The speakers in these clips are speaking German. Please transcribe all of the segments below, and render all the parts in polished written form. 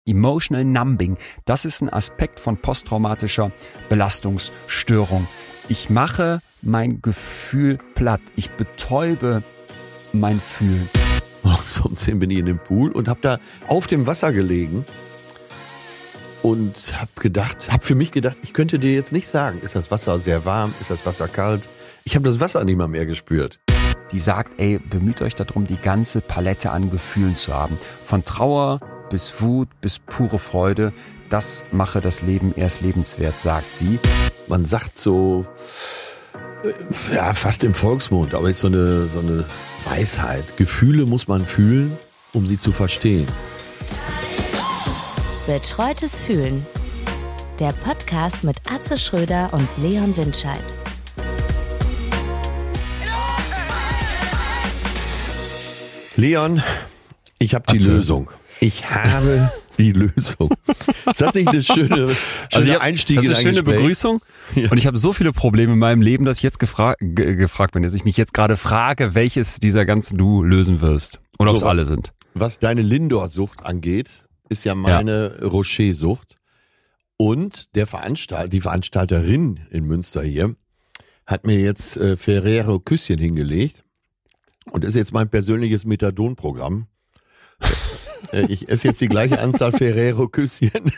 Emotional Numbing, das ist ein Aspekt von posttraumatischer Belastungsstörung. Ich mache mein Gefühl platt. Ich betäube mein Fühlen. So um 10 bin ich in dem Pool und habe da auf dem Wasser gelegen und habe für mich gedacht, ich könnte dir jetzt nicht sagen, ist das Wasser sehr warm, ist das Wasser kalt? Ich habe das Wasser nicht mal mehr gespürt. Die sagt, bemüht euch darum, die ganze Palette an Gefühlen zu haben. Von Trauer bis Wut bis pure Freude. Das mache das Leben erst lebenswert, sagt sie. Man sagt so, ja, fast im Volksmund, aber ist so eine Weisheit. Gefühle muss man fühlen, um sie zu verstehen. Betreutes Fühlen. Der Podcast mit Atze Schröder und Leon Windscheid. Leon, ich habe die Lösung. Ich habe die Lösung. Ist das nicht eine schöne Einstieg in ein Gespräch? Das ist eine schöne Begrüßung. Ja. Und ich habe so viele Probleme in meinem Leben, dass ich jetzt gefragt bin, dass ich mich jetzt gerade frage, welches dieser ganzen du lösen wirst. Oder ob es alle sind. Was deine Lindor-Sucht angeht, ist ja meine Rocher-Sucht. Und die Veranstalterin in Münster hier hat mir jetzt Ferrero Küsschen hingelegt. Und ist jetzt mein persönliches Methadon-Programm. Ich esse jetzt die gleiche Anzahl Ferrero Küsschen.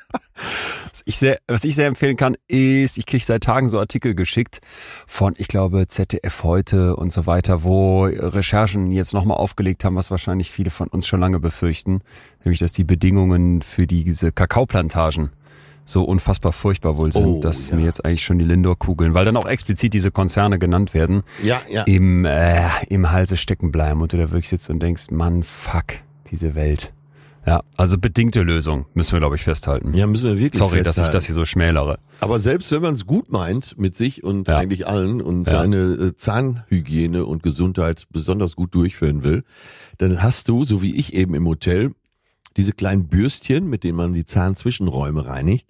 Was ich sehr empfehlen kann, ist, ich kriege seit Tagen so Artikel geschickt von, ich glaube, ZDF heute und so weiter, wo Recherchen jetzt nochmal aufgelegt haben, was wahrscheinlich viele von uns schon lange befürchten, nämlich, dass die Bedingungen für diese Kakaoplantagen so unfassbar furchtbar wohl sind, dass mir jetzt eigentlich schon die Lindor-Kugeln, weil dann auch explizit diese Konzerne genannt werden, im Halse stecken bleiben und du da wirklich sitzt und denkst, Mann, fuck, diese Welt. Ja, also bedingte Lösung, müssen wir, glaube ich, festhalten. Ja, müssen wir wirklich Sorry, festhalten. dass ich das hier so schmälere. Aber selbst wenn man es gut meint mit sich und eigentlich allen und seine Zahnhygiene und Gesundheit besonders gut durchführen will, dann hast du, so wie ich eben im Hotel, diese kleinen Bürstchen, mit denen man die Zahnzwischenräume reinigt.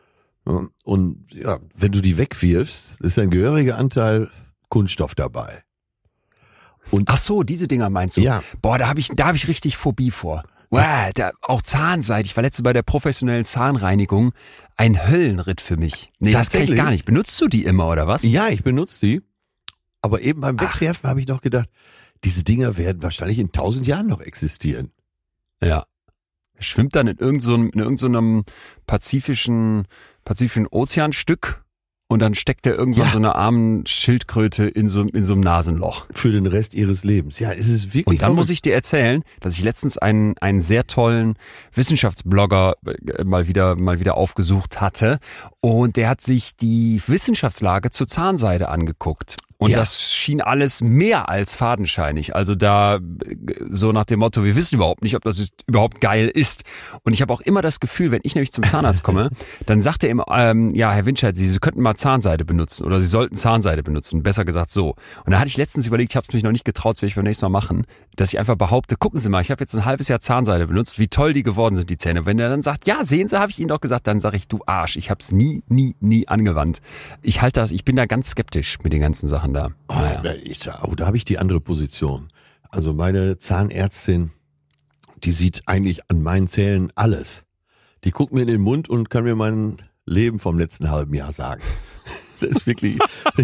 Und ja, wenn du die wegwirfst, ist ein gehöriger Anteil Kunststoff dabei. Und ach so, diese Dinger meinst du? Ja. Boah, da hab ich richtig Phobie vor. Wow, auch Zahnseide. Ich war letzte bei der professionellen Zahnreinigung. Ein Höllenritt für mich. Nee, das kann ich gar nicht. Benutzt du die immer, oder was? Ja, ich benutze die. Aber eben beim Wegwerfen habe ich noch gedacht, diese Dinger werden wahrscheinlich in 1000 Jahren noch existieren. Ja. Er schwimmt dann in irgendeinem pazifischen Ozeanstück und dann steckt er irgendwann so eine armen Schildkröte in so einem Nasenloch. Für den Rest ihres Lebens. Ja, es ist wirklich. Und dann muss ich dir erzählen, dass ich letztens einen sehr tollen Wissenschaftsblogger mal wieder aufgesucht hatte und der hat sich die Wissenschaftslage zur Zahnseide angeguckt. Und das schien alles mehr als fadenscheinig. Also da so nach dem Motto, wir wissen überhaupt nicht, ob das überhaupt geil ist. Und ich habe auch immer das Gefühl, wenn ich nämlich zum Zahnarzt komme, dann sagt er immer, Herr Windscheid, Sie könnten mal Zahnseide benutzen oder Sie sollten Zahnseide benutzen. Besser gesagt so. Und da hatte ich letztens überlegt, ich habe es mich noch nicht getraut, das werde ich beim nächsten Mal machen, dass ich einfach behaupte, gucken Sie mal, ich habe jetzt ein halbes Jahr Zahnseide benutzt, wie toll die geworden sind, die Zähne. Wenn er dann sagt, ja, sehen Sie, habe ich Ihnen doch gesagt, dann sage ich, du Arsch, ich habe es nie angewandt. Ich bin da ganz skeptisch mit den ganzen Sachen da. Da habe ich die andere Position. Also meine Zahnärztin, die sieht eigentlich an meinen Zähnen alles. Die guckt mir in den Mund und kann mir mein Leben vom letzten halben Jahr sagen. Das ist wirklich,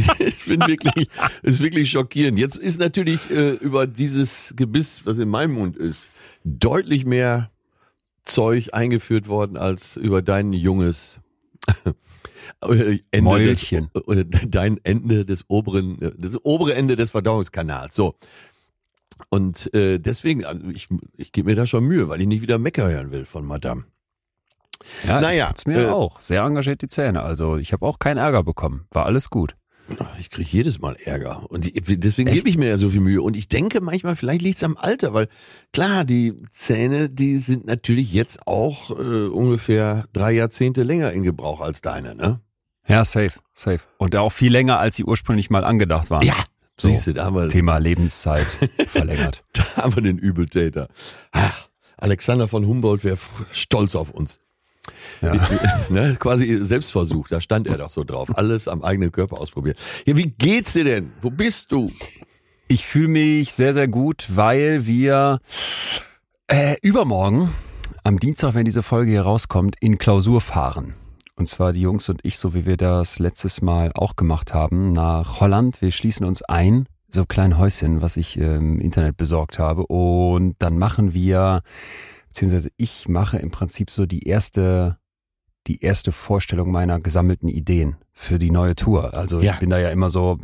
ist wirklich schockierend. Jetzt ist natürlich über dieses Gebiss, was in meinem Mund ist, deutlich mehr Zeug eingeführt worden als über dein junges Mäulchen. Dein Ende das obere Ende des Verdauungskanals. So. Und deswegen, also ich gebe mir da schon Mühe, weil ich nicht wieder Mecker hören will von Madame. Ja, naja, ich mir auch. Sehr engagiert die Zähne. Also ich habe auch keinen Ärger bekommen. War alles gut. Ich kriege jedes Mal Ärger. Und deswegen gebe ich mir ja so viel Mühe. Und ich denke manchmal, vielleicht liegt es am Alter, weil klar, die Zähne, die sind natürlich jetzt auch ungefähr 3 Jahrzehnte länger in Gebrauch als deine, ne? Ja, safe. Und auch viel länger, als sie ursprünglich mal angedacht waren. Ja, so, siehst du, da haben wir Thema Lebenszeit verlängert. Da haben wir den Übeltäter. Ach, Alexander von Humboldt wäre stolz auf uns. Ja. Quasi Selbstversuch, da stand er doch so drauf. Alles am eigenen Körper ausprobiert. Ja, wie geht's dir denn? Wo bist du? Ich fühle mich sehr, sehr gut, weil wir übermorgen am Dienstag, wenn diese Folge hier rauskommt, in Klausur fahren. Und zwar die Jungs und ich, so wie wir das letztes Mal auch gemacht haben, nach Holland. Wir schließen uns ein, so ein kleines Häuschen, was ich im Internet besorgt habe. Und dann machen wir, beziehungsweise ich mache im Prinzip so die erste Vorstellung meiner gesammelten Ideen für die neue Tour. Also ich bin da ja immer so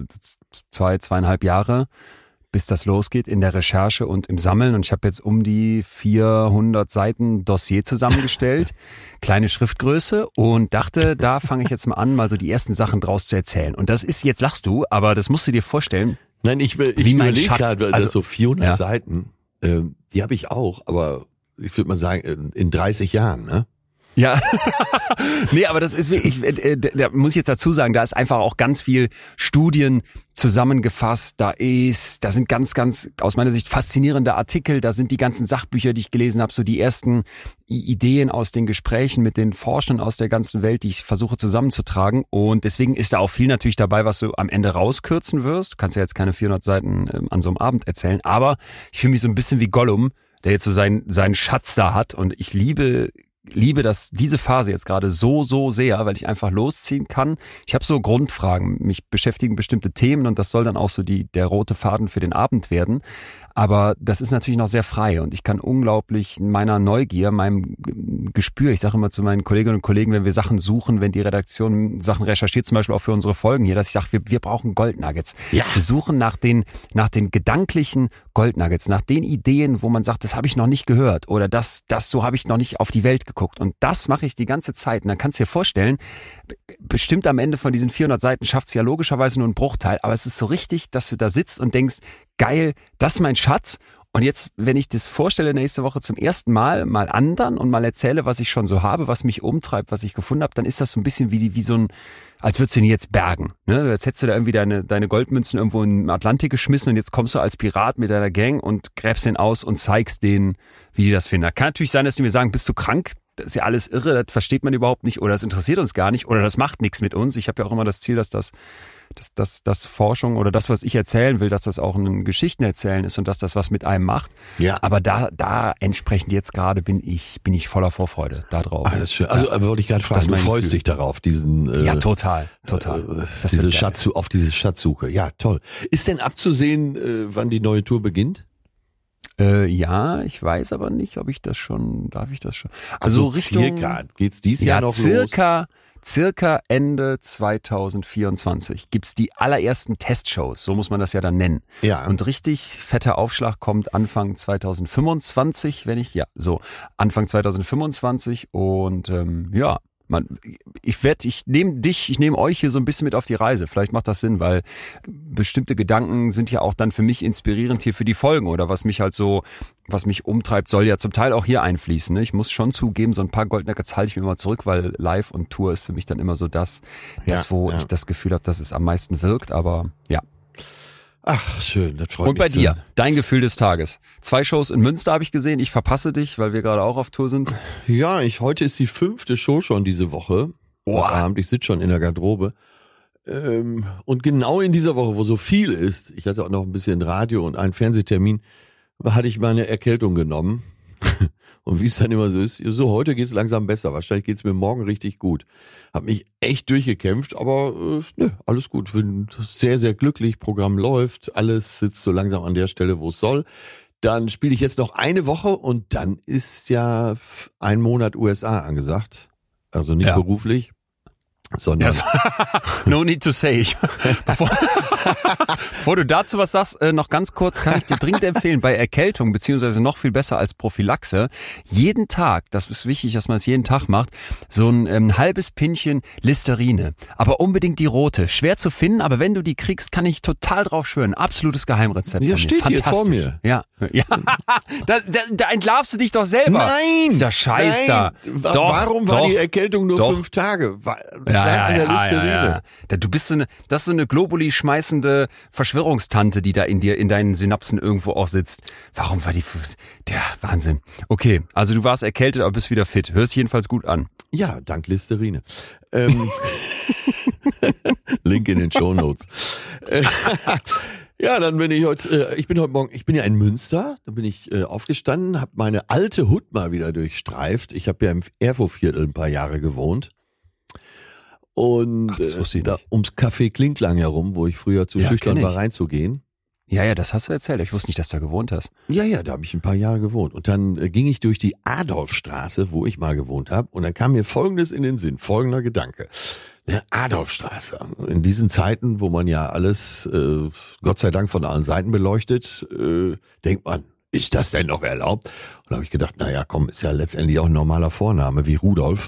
2,5 Jahre, bis das losgeht in der Recherche und im Sammeln. Und ich habe jetzt um die 400 Seiten Dossier zusammengestellt, kleine Schriftgröße, und dachte, da fange ich jetzt mal an, mal so die ersten Sachen draus zu erzählen. Und das ist, jetzt lachst du, aber das musst du dir vorstellen. Nein, ich überlege gerade, also so 400 Seiten, die habe ich auch, aber ich würde mal sagen, in 30 Jahren, ne? Ja, nee, aber das ist wirklich, da muss ich jetzt dazu sagen, da ist einfach auch ganz viel Studien zusammengefasst, da sind ganz, ganz aus meiner Sicht faszinierende Artikel, da sind die ganzen Sachbücher, die ich gelesen habe, so die ersten Ideen aus den Gesprächen mit den Forschern aus der ganzen Welt, die ich versuche zusammenzutragen, und deswegen ist da auch viel natürlich dabei, was du am Ende rauskürzen wirst. Du kannst ja jetzt keine 400 Seiten an so einem Abend erzählen, aber ich fühle mich so ein bisschen wie Gollum, der jetzt so seinen Schatz da hat, und ich liebe diese Phase jetzt gerade so sehr, weil ich einfach losziehen kann. Ich habe so Grundfragen, mich beschäftigen bestimmte Themen, und das soll dann auch so der rote Faden für den Abend werden. Aber das ist natürlich noch sehr frei, und ich kann unglaublich meiner Neugier, meinem Gespür, ich sage immer zu meinen Kolleginnen und Kollegen, wenn wir Sachen suchen, wenn die Redaktion Sachen recherchiert, zum Beispiel auch für unsere Folgen hier, dass ich sage, wir brauchen Goldnuggets. Ja. Wir suchen nach den gedanklichen Goldnuggets, nach den Ideen, wo man sagt, das habe ich noch nicht gehört, oder das so habe ich noch nicht auf die Welt geguckt. Und das mache ich die ganze Zeit. Und dann kannst du dir vorstellen, bestimmt am Ende von diesen 400 Seiten schafft es ja logischerweise nur einen Bruchteil, aber es ist so richtig, dass du da sitzt und denkst, geil, das ist mein Schatz. Und jetzt, wenn ich das vorstelle nächste Woche zum ersten Mal anderen und mal erzähle, was ich schon so habe, was mich umtreibt, was ich gefunden habe, dann ist das so ein bisschen wie so ein, als würdest du ihn jetzt bergen. Ne? Jetzt hättest du da irgendwie deine Goldmünzen irgendwo in den Atlantik geschmissen, und jetzt kommst du als Pirat mit deiner Gang und gräbst den aus und zeigst denen, wie die das finden. Kann natürlich sein, dass die mir sagen, bist du krank? Das ist ja alles irre, das versteht man überhaupt nicht, oder das interessiert uns gar nicht, oder das macht nichts mit uns. Ich habe ja auch immer das Ziel, dass das Forschung oder das, was ich erzählen will, dass das auch ein Geschichtenerzählen ist und dass das was mit einem macht. Ja. Aber da entsprechend jetzt gerade bin ich voller Vorfreude da drauf. Alles schön. Also wollte ich gerade fragen, du freust dich darauf, diesen ja, total. Auf diese Schatzsuche. Ja, toll. Ist denn abzusehen, wann die neue Tour beginnt? Ja, ich weiß aber nicht, darf ich das schon? Also Richtung, circa, geht's dieses Jahr noch los? Circa Ende 2024 gibt's die allerersten Testshows, so muss man das ja dann nennen. Ja. Und richtig fetter Aufschlag kommt Anfang 2025, Anfang 2025, und ich nehme euch hier so ein bisschen mit auf die Reise. Vielleicht macht das Sinn, weil bestimmte Gedanken sind ja auch dann für mich inspirierend hier für die Folgen, oder was mich umtreibt, soll ja zum Teil auch hier einfließen. Ne? Ich muss schon zugeben, so ein paar Goldnuggets halte ich mir immer zurück, weil Live und Tour ist für mich dann immer so das, wo ich das Gefühl habe, dass es am meisten wirkt, aber ja. Ach, schön, das freut mich. Und bei dir, dein Gefühl des Tages. 2 Shows in Münster habe ich gesehen, ich verpasse dich, weil wir gerade auch auf Tour sind. Ja, heute ist die 5. Show schon diese Woche. Abend, ich sitze schon in der Garderobe. Und genau in dieser Woche, wo so viel ist, ich hatte auch noch ein bisschen Radio und einen Fernsehtermin, hatte ich meine Erkältung genommen. Und wie es dann immer so ist, so heute geht's langsam besser. Wahrscheinlich geht's mir morgen richtig gut. Hab mich echt durchgekämpft, aber alles gut. Bin sehr, sehr glücklich. Programm läuft, alles sitzt so langsam an der Stelle, wo es soll. Dann spiele ich jetzt noch eine Woche, und dann ist ja 1 Monat USA angesagt. Also nicht beruflich, sondern... No need to say. Bevor du dazu was sagst, noch ganz kurz, kann ich dir dringend empfehlen, bei Erkältung, beziehungsweise noch viel besser als Prophylaxe, jeden Tag, das ist wichtig, dass man es jeden Tag macht, so ein halbes Pinnchen Listerine. Aber unbedingt die rote. Schwer zu finden, aber wenn du die kriegst, kann ich total drauf schwören. Absolutes Geheimrezept. Ja, steht hier vor mir. Ja. Da entlarvst du dich doch selber. Nein! Ist ja Scheiß da. Doch, warum war die Erkältung nur 5 Tage? Ja. Du bist das ist so eine Globuli schmeißende Verschwörungstante, die da in deinen Synapsen irgendwo auch sitzt. Warum war die... Der Wahnsinn. Okay, also du warst erkältet, aber bist wieder fit. Hörst jedenfalls gut an. Ja, dank Listerine. Link in den Shownotes. Ja, dann bin ich heute Morgen, ich bin ja in Münster, da bin ich aufgestanden, habe meine alte Hut mal wieder durchstreift. Ich habe ja im Erfurtviertel ein paar Jahre gewohnt. Und da ums Café Klinklang herum, wo ich früher zu schüchtern war, reinzugehen. Ja, das hast du erzählt. Ich wusste nicht, dass du da gewohnt hast. Ja, da habe ich ein paar Jahre gewohnt. Und dann ging ich durch die Adolfstraße, wo ich mal gewohnt habe. Und dann kam mir Folgendes in den Sinn, folgender Gedanke. Eine Adolfstraße. In diesen Zeiten, wo man ja alles, Gott sei Dank, von allen Seiten beleuchtet, denkt man, ist das denn noch erlaubt? Und da habe ich gedacht, naja, komm, ist ja letztendlich auch ein normaler Vorname wie Rudolf.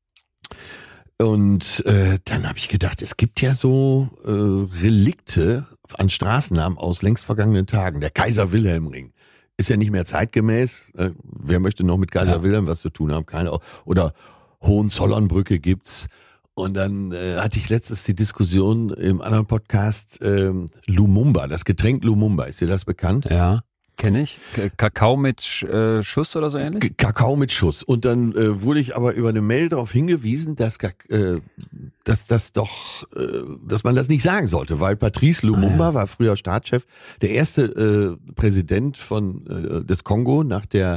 Und dann habe ich gedacht, es gibt ja so Relikte an Straßennamen aus längst vergangenen Tagen. Der Kaiser-Wilhelm-Ring ist ja nicht mehr zeitgemäß. Wer möchte noch mit Kaiser Wilhelm was zu tun haben? Keine. Oder Hohenzollernbrücke gibt's. Und dann hatte ich letztens die Diskussion im anderen Podcast Lumumba, das Getränk Lumumba. Ist dir das bekannt? Ja. Kenne ich. Kakao mit Schuss oder so ähnlich? Kakao mit Schuss. Und dann wurde ich aber über eine Mail darauf hingewiesen, dass man das nicht sagen sollte, weil Patrice Lumumba war früher Staatschef, der erste Präsident des Kongo nach der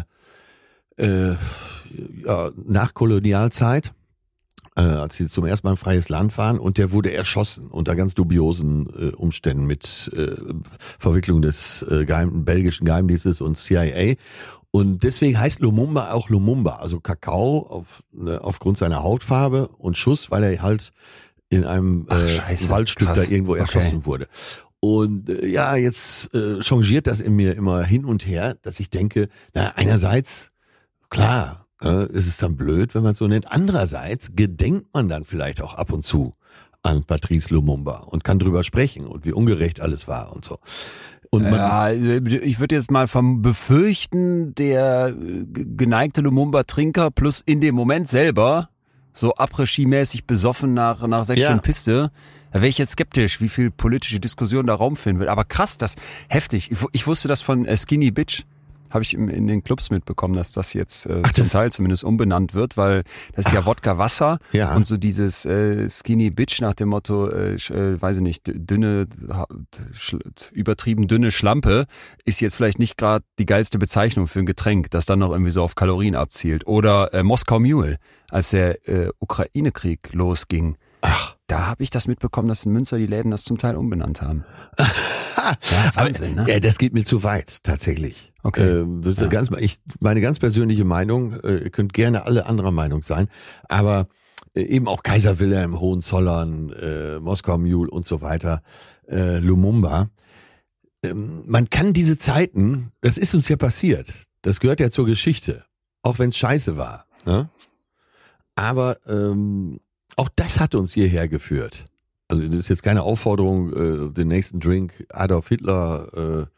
Nachkolonialzeit, als sie zum ersten Mal ein freies Land waren, und der wurde erschossen unter ganz dubiosen Umständen mit Verwicklung des belgischen Geheimdienstes und CIA. Und deswegen heißt Lumumba auch Lumumba, also Kakao aufgrund seiner Hautfarbe, und Schuss, weil er halt in einem Waldstück da irgendwo erschossen wurde. Und jetzt changiert das in mir immer hin und her, dass ich denke, einerseits, klar, ist es dann blöd, wenn man es so nennt. Andererseits gedenkt man dann vielleicht auch ab und zu an Patrice Lumumba und kann drüber sprechen und wie ungerecht alles war und so. Und ich würde jetzt mal vom Befürchten, der geneigte Lumumba-Trinker plus in dem Moment selber so Après-Ski-mäßig besoffen nach 6 Stunden Piste, da wäre ich jetzt skeptisch, wie viel politische Diskussion da Raum finden wird. Aber krass, das heftig. Ich wusste das von Skinny Bitch. Habe ich in den Clubs mitbekommen, dass das jetzt zum Teil zumindest umbenannt wird, weil das ist ja Wodka Wasser und so dieses Skinny Bitch nach dem Motto, weiß ich nicht, übertrieben dünne Schlampe ist jetzt vielleicht nicht gerade die geilste Bezeichnung für ein Getränk, das dann noch irgendwie so auf Kalorien abzielt. Oder Moskau Mule, als der Ukraine-Krieg losging. Da habe ich das mitbekommen, dass in Münster die Läden das zum Teil umbenannt haben. Ja, Wahnsinn, ne? Ja, das geht mir zu weit, tatsächlich. Okay. Das ist meine ganz persönliche Meinung. Ihr könnt gerne alle anderer Meinung sein, aber eben auch Kaiser Wilhelm, Hohenzollern, Moskau Mule und so weiter, Lumumba. Man kann diese Zeiten, das ist uns ja passiert, das gehört ja zur Geschichte, auch wenn es scheiße war. Ne? Aber auch das hat uns hierher geführt. Also das ist jetzt keine Aufforderung, den nächsten Drink Adolf Hitler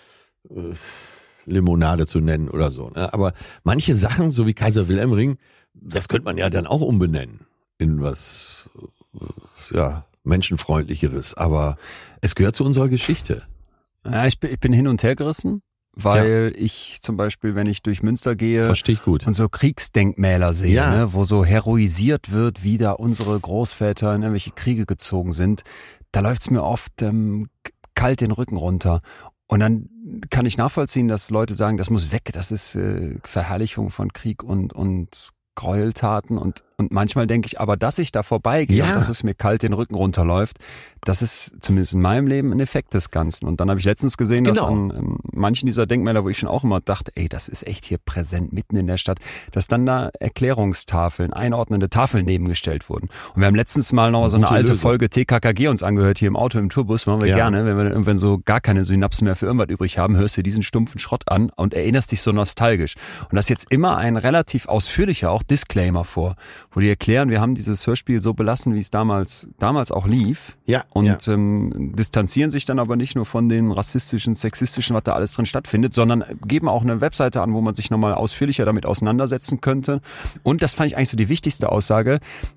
Limonade zu nennen oder so. Ne? Aber manche Sachen, so wie Kaiser Wilhelm Ring, das könnte man ja dann auch umbenennen in was menschenfreundlicheres. Aber es gehört zu unserer Geschichte. Ja, ich bin hin und her gerissen. Weil ich zum Beispiel, wenn ich durch Münster gehe und so Kriegsdenkmäler sehe, ne, wo so heroisiert wird, wie da unsere Großväter in irgendwelche Kriege gezogen sind, da läuft's mir oft kalt den Rücken runter. Und dann kann ich nachvollziehen, dass Leute sagen, das muss weg, das ist Verherrlichung von Krieg und Gräueltaten. Und manchmal denke ich, aber dass ich da vorbeigehe und dass es mir kalt den Rücken runterläuft, das ist zumindest in meinem Leben ein Effekt des Ganzen. Und dann habe ich letztens gesehen, dass an manchen dieser Denkmäler, wo ich schon auch immer dachte, ey, das ist echt hier präsent mitten in der Stadt, dass dann da Erklärungstafeln, einordnende Tafeln nebengestellt wurden. Und wir haben letztens mal noch so eine alte Folge TKKG uns angehört hier im Auto, im Tourbus, machen wir gerne. Wenn wir dann irgendwann so gar keine Synapsen mehr für irgendwas übrig haben, hörst du diesen stumpfen Schrott an und erinnerst dich so nostalgisch. Und das ist jetzt immer ein relativ ausführlicher auch Disclaimer vor, wo die erklären, wir haben dieses Hörspiel so belassen, wie es damals auch lief. Und distanzieren sich dann aber nicht nur von den rassistischen, sexistischen, was da alles drin stattfindet, sondern geben auch eine Webseite an, wo man sich nochmal ausführlicher damit auseinandersetzen könnte. Und das fand ich eigentlich so die wichtigste Aussage.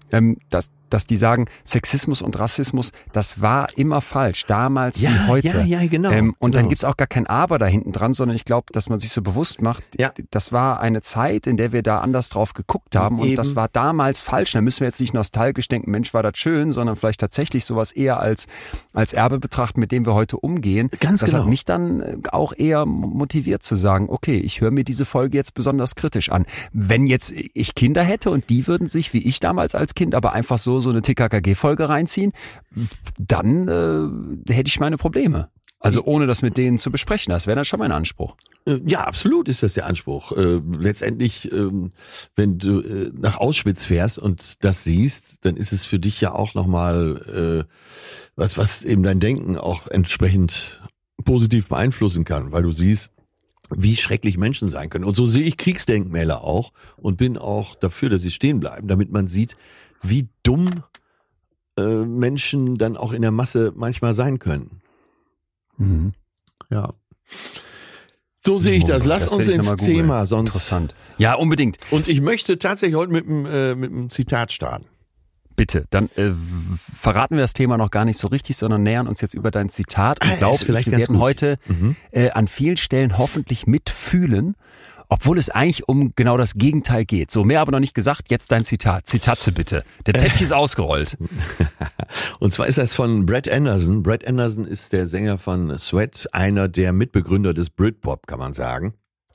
dass die sagen, Sexismus und Rassismus, das war immer falsch, damals wie heute. Ja, genau. Und dann gibt's auch gar kein Aber da hinten dran, sondern ich glaube, dass man sich so bewusst macht, das war eine Zeit, in der wir da anders drauf geguckt haben und das war damals falsch. Da müssen wir jetzt nicht nostalgisch denken, Mensch, war das schön, sondern vielleicht tatsächlich sowas eher als Erbe betrachten, mit dem wir heute umgehen. Ganz das genau. hat mich dann auch eher motiviert zu sagen, okay, ich höre mir diese Folge jetzt besonders kritisch an. Wenn jetzt ich Kinder hätte und die würden sich, wie ich damals als Kind, aber einfach so eine TKKG-Folge reinziehen, dann hätte ich meine Probleme. Also ohne das mit denen zu besprechen, das wäre dann schon mein Anspruch. Ja, absolut ist das der Anspruch. Letztendlich, wenn du nach Auschwitz fährst und das siehst, dann ist es für dich ja auch nochmal was eben dein Denken auch entsprechend positiv beeinflussen kann, weil du siehst, wie schrecklich Menschen sein können. Und so sehe ich Kriegsdenkmäler auch und bin auch dafür, dass sie stehen bleiben, damit man sieht, wie dumm Menschen dann auch in der Masse manchmal sein können. Mhm. Ja. So sehe ich das. Lass uns ins Thema, sonst. Interessant. Ja, unbedingt. Und ich möchte tatsächlich heute mit einem Zitat starten. Bitte, dann verraten wir das Thema noch gar nicht so richtig, sondern nähern uns jetzt über dein Zitat und glaube, wir werden heute an vielen Stellen hoffentlich mitfühlen, obwohl es eigentlich um genau das Gegenteil geht. So, mehr aber noch nicht gesagt, jetzt dein Zitat. Zitatze bitte. Der Teppich ist ausgerollt. Und zwar ist das von Brett Anderson. Brett Anderson ist der Sänger von Sweat, einer der Mitbegründer des Britpop, kann man sagen.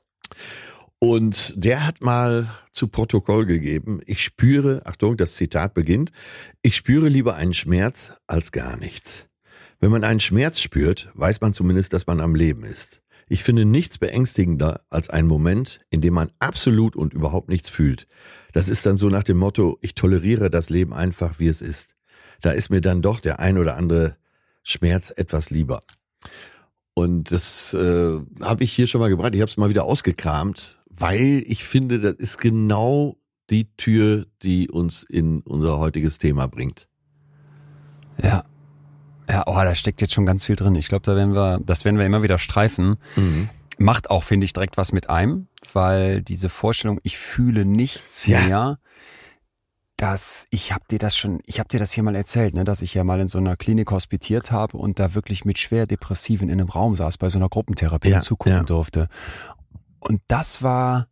Und der hat mal zu Protokoll gegeben, ich spüre, Achtung, das Zitat beginnt, ich spüre lieber einen Schmerz als gar nichts. Wenn man einen Schmerz spürt, weiß man zumindest, dass man am Leben ist. Ich finde nichts beängstigender als einen Moment, in dem man absolut und überhaupt nichts fühlt. Das ist dann so nach dem Motto, ich toleriere das Leben einfach, wie es ist. Da ist mir dann doch der ein oder andere Schmerz etwas lieber. Und das habe ich hier schon mal gebracht. Ich habe es mal wieder ausgekramt, weil ich finde, das ist genau die Tür, die uns in unser heutiges Thema bringt. Ja. Ja, da steckt jetzt schon ganz viel drin. Ich glaube, das werden wir immer wieder streifen. Mhm. Macht auch, finde ich, direkt was mit einem, weil diese Vorstellung, ich fühle nichts mehr, ich habe dir das hier mal erzählt, ne, dass ich ja mal in so einer Klinik hospitiert habe und da wirklich mit schwer Depressiven in einem Raum saß, bei so einer Gruppentherapie und zugucken durfte. Und das war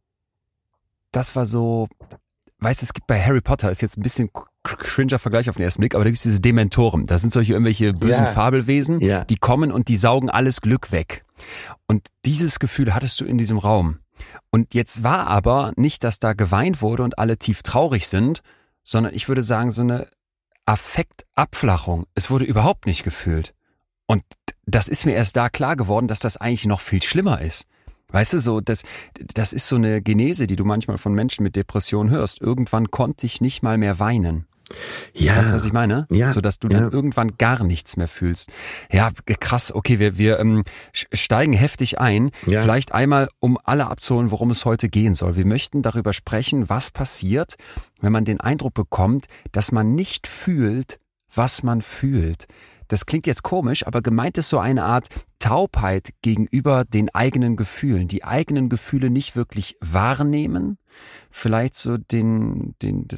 so, weißt du, es gibt bei Harry Potter, ist jetzt ein bisschen cringer Vergleich auf den ersten Blick, aber da gibt es diese Dementoren. Das sind solche irgendwelche bösen Fabelwesen, die kommen und die saugen alles Glück weg. Und dieses Gefühl hattest du in diesem Raum. Und jetzt war aber nicht, dass da geweint wurde und alle tief traurig sind, sondern ich würde sagen, so eine Affektabflachung. Es wurde überhaupt nicht gefühlt. Und das ist mir erst da klar geworden, dass das eigentlich noch viel schlimmer ist. Weißt du, so das ist so eine Genese, die du manchmal von Menschen mit Depressionen hörst. Irgendwann konnte ich nicht mal mehr weinen. Ja. Weißt du, was ich meine? Ja. So dass du dann irgendwann gar nichts mehr fühlst. Ja, krass. Okay, wir steigen heftig ein. Ja. Vielleicht einmal, um alle abzuholen, worum es heute gehen soll. Wir möchten darüber sprechen, was passiert, wenn man den Eindruck bekommt, dass man nicht fühlt, was man fühlt. Das klingt jetzt komisch, aber gemeint ist so eine Art Taubheit gegenüber den eigenen Gefühlen. Die eigenen Gefühle nicht wirklich wahrnehmen. Vielleicht so den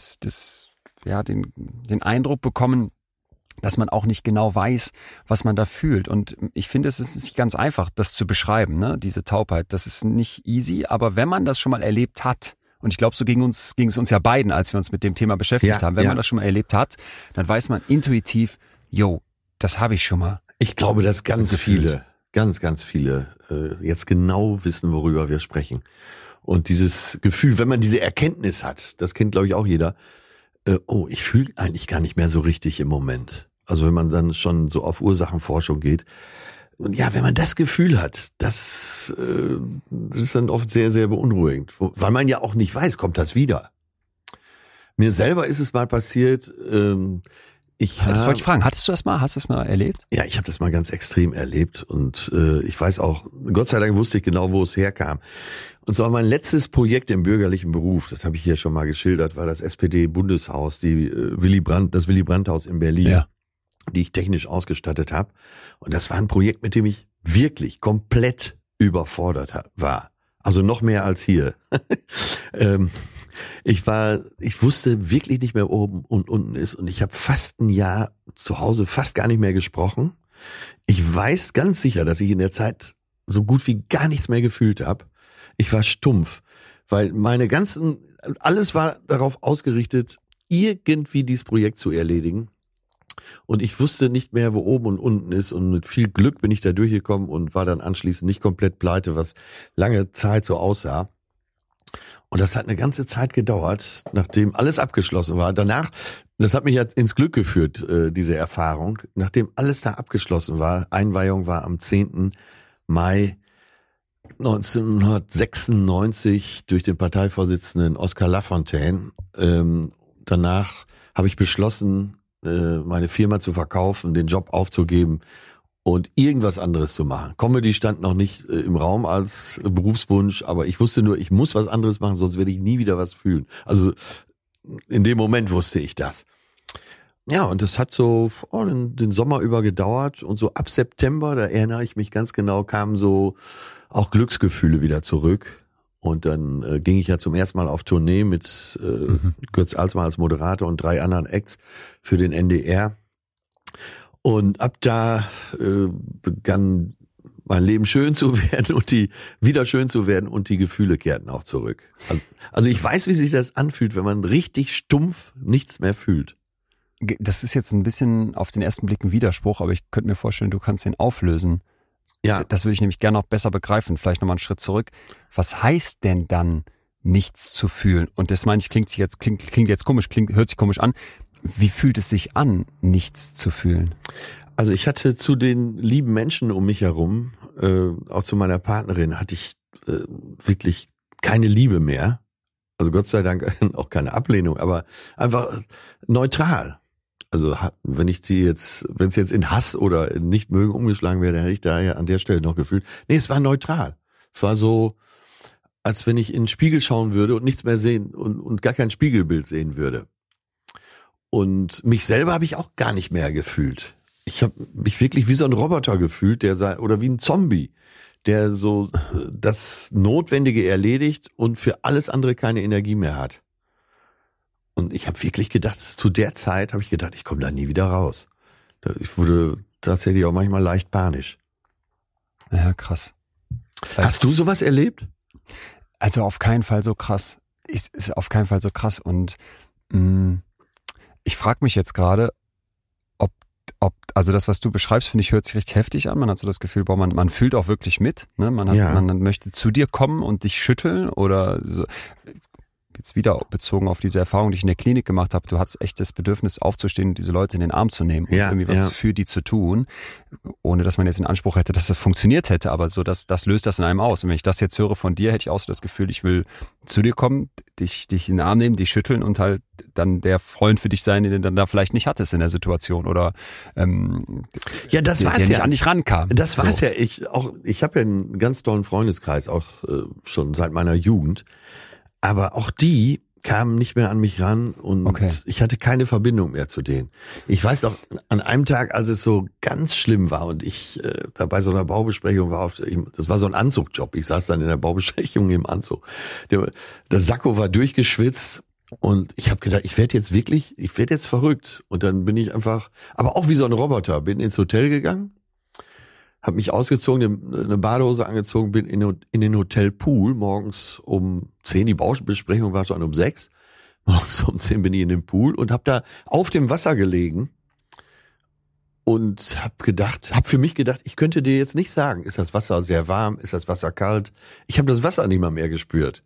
Eindruck bekommen, dass man auch nicht genau weiß, was man da fühlt. Und ich finde, es ist nicht ganz einfach, das zu beschreiben, ne? Diese Taubheit. Das ist nicht easy, aber wenn man das schon mal erlebt hat, und ich glaube, so ging es uns ja beiden, als wir uns mit dem Thema beschäftigt haben, wenn man das schon mal erlebt hat, dann weiß man intuitiv, das habe ich schon mal. Ich glaube, dass ganz viele jetzt genau wissen, worüber wir sprechen. Und dieses Gefühl, wenn man diese Erkenntnis hat, das kennt, glaube ich, auch jeder, ich fühle eigentlich gar nicht mehr so richtig im Moment. Also wenn man dann schon so auf Ursachenforschung geht. Und ja, wenn man das Gefühl hat, das ist dann oft sehr, sehr beunruhigend. Weil man ja auch nicht weiß, kommt das wieder. Mir selber ist es mal passiert, das wollte ich fragen. Hast du das mal erlebt? Ja, ich habe das mal ganz extrem erlebt und ich weiß auch, Gott sei Dank wusste ich genau, wo es herkam. Und zwar mein letztes Projekt im bürgerlichen Beruf, das habe ich hier schon mal geschildert, war das SPD-Bundeshaus, das Willy Brandt-Haus in Berlin, die ich technisch ausgestattet habe. Und das war ein Projekt, mit dem ich wirklich komplett überfordert war. Also noch mehr als hier. Ich wusste wirklich nicht mehr, wo oben und unten ist, und ich habe fast ein Jahr zu Hause fast gar nicht mehr gesprochen. Ich weiß ganz sicher, dass ich in der Zeit so gut wie gar nichts mehr gefühlt habe. Ich war stumpf, weil alles war darauf ausgerichtet, irgendwie dieses Projekt zu erledigen. Und ich wusste nicht mehr, wo oben und unten ist, und mit viel Glück bin ich da durchgekommen und war dann anschließend nicht komplett pleite, was lange Zeit so aussah. Und das hat eine ganze Zeit gedauert, nachdem alles abgeschlossen war. Danach, das hat mich ja ins Glück geführt, diese Erfahrung. Nachdem alles da abgeschlossen war, Einweihung war am 10. Mai 1996 durch den Parteivorsitzenden Oskar Lafontaine. Danach habe ich beschlossen, meine Firma zu verkaufen, den Job aufzugeben und irgendwas anderes zu machen. Comedy stand noch nicht im Raum als Berufswunsch, aber ich wusste nur, ich muss was anderes machen, sonst werde ich nie wieder was fühlen. Also in dem Moment wusste ich das. Ja, und das hat so den Sommer über gedauert, und so ab September, da erinnere ich mich ganz genau, kamen so auch Glücksgefühle wieder zurück. Und dann ging ich ja zum ersten Mal auf Tournee mit Götz Alsmann als Moderator und 3 anderen Acts für den NDR. Und ab da begann mein Leben schön zu werden und wieder schön zu werden, und die Gefühle kehrten auch zurück. Also ich weiß, wie sich das anfühlt, wenn man richtig stumpf nichts mehr fühlt. Das ist jetzt ein bisschen auf den ersten Blick ein Widerspruch, aber ich könnte mir vorstellen, du kannst den auflösen. Ja. Das würde ich nämlich gerne noch besser begreifen. Vielleicht nochmal einen Schritt zurück. Was heißt denn dann, nichts zu fühlen? Und das meine ich, klingt jetzt komisch, hört sich komisch an. Wie fühlt es sich an, nichts zu fühlen? Also ich hatte zu den lieben Menschen um mich herum, auch zu meiner Partnerin, hatte ich wirklich keine Liebe mehr. Also Gott sei Dank auch keine Ablehnung, aber einfach neutral. Also wenn es jetzt in Hass oder in Nichtmögen umgeschlagen wäre, dann hätte ich da ja an der Stelle noch gefühlt. Nee, es war neutral. Es war so, als wenn ich in den Spiegel schauen würde und nichts mehr sehen und gar kein Spiegelbild sehen würde. Und mich selber habe ich auch gar nicht mehr gefühlt. Ich habe mich wirklich wie so ein Roboter gefühlt, oder wie ein Zombie, der so das Notwendige erledigt und für alles andere keine Energie mehr hat. Und ich habe wirklich gedacht, zu der Zeit habe ich gedacht, ich komme da nie wieder raus. Ich wurde tatsächlich auch manchmal leicht panisch. Ja, krass. Hast du sowas erlebt? Also auf keinen Fall so krass. Ist auf keinen Fall so krass. Und ich frage mich jetzt gerade, also das, was du beschreibst, finde ich, hört sich richtig heftig an. Man hat so das Gefühl, man fühlt auch wirklich mit. Ne? Man möchte zu dir kommen und dich schütteln oder so. Jetzt wieder bezogen auf diese Erfahrung, die ich in der Klinik gemacht habe, du hattest echt das Bedürfnis aufzustehen und diese Leute in den Arm zu nehmen und irgendwie was für die zu tun, ohne dass man jetzt den Anspruch hätte, dass es funktioniert hätte, aber so, das löst das in einem aus. Und wenn ich das jetzt höre von dir, hätte ich auch so das Gefühl, ich will zu dir kommen, dich in den Arm nehmen, dich schütteln und halt dann der Freund für dich sein, den du dann da vielleicht nicht hattest in der Situation oder das war's der nicht an dich rankam. Das war's so. Ja. Ich habe ja einen ganz tollen Freundeskreis, auch schon seit meiner Jugend. Aber auch die kamen nicht mehr an mich ran und ich hatte keine Verbindung mehr zu denen. Ich weiß noch, an einem Tag, als es so ganz schlimm war und ich da bei so einer Baubesprechung war, das war so ein Anzugjob, ich saß dann in der Baubesprechung im Anzug. Der Sakko war durchgeschwitzt und ich habe gedacht, ich werde jetzt verrückt. Und dann bin ich einfach, aber auch wie so ein Roboter, bin ins Hotel gegangen, habe mich ausgezogen, eine Badehose angezogen, bin in den Hotelpool morgens um 10, die Baubesprechung war schon um 6. Morgens um 10 bin ich in den Pool und habe da auf dem Wasser gelegen und habe für mich gedacht, ich könnte dir jetzt nicht sagen, ist das Wasser sehr warm, ist das Wasser kalt? Ich habe das Wasser nicht mal mehr gespürt.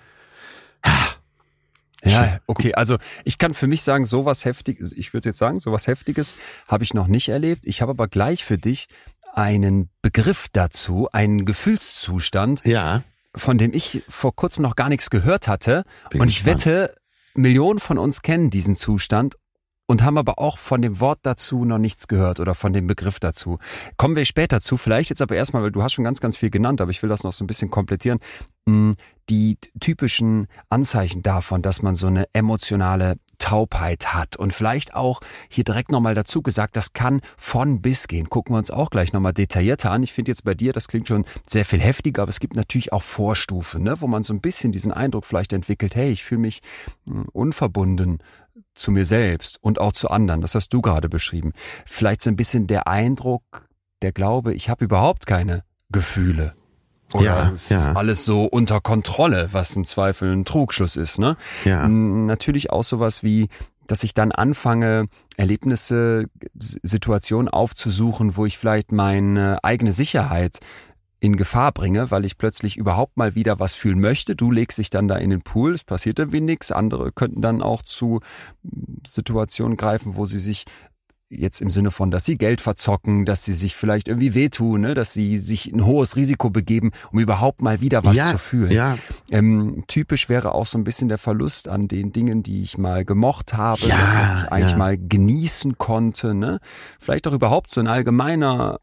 Ja, okay, also ich kann für mich sagen, sowas Heftiges habe ich noch nicht erlebt. Ich habe aber gleich für dich einen Begriff dazu, einen Gefühlszustand, von dem ich vor kurzem noch gar nichts gehört hatte. Und ich wette, Millionen von uns kennen diesen Zustand und haben aber auch von dem Wort dazu noch nichts gehört oder von dem Begriff dazu. Kommen wir später zu, vielleicht jetzt aber erstmal, weil du hast schon ganz, ganz viel genannt, aber ich will das noch so ein bisschen komplettieren. Die typischen Anzeichen davon, dass man so eine emotionale Taubheit hat. Und vielleicht auch hier direkt nochmal dazu gesagt, das kann von bis gehen. Gucken wir uns auch gleich nochmal detaillierter an. Ich finde jetzt bei dir, das klingt schon sehr viel heftiger, aber es gibt natürlich auch Vorstufen, ne, wo man so ein bisschen diesen Eindruck vielleicht entwickelt, hey, ich fühle mich unverbunden zu mir selbst und auch zu anderen. Das hast du gerade beschrieben. Vielleicht so ein bisschen der Eindruck, der Glaube, ich habe überhaupt keine Gefühle. Oder es ist alles so unter Kontrolle, was im Zweifel ein Trugschluss ist, ne? Ja. Natürlich auch sowas wie, dass ich dann anfange, Erlebnisse, Situationen aufzusuchen, wo ich vielleicht meine eigene Sicherheit in Gefahr bringe, weil ich plötzlich überhaupt mal wieder was fühlen möchte. Du legst dich dann da in den Pool, es passiert irgendwie nichts. Andere könnten dann auch zu Situationen greifen, wo sie sich jetzt im Sinne von, dass sie Geld verzocken, dass sie sich vielleicht irgendwie wehtun, ne? Dass sie sich ein hohes Risiko begeben, um überhaupt mal wieder was zu fühlen. Ja. Typisch wäre auch so ein bisschen der Verlust an den Dingen, die ich mal gemocht habe, das, was ich eigentlich mal genießen konnte. Ne? Vielleicht auch überhaupt so ein allgemeiner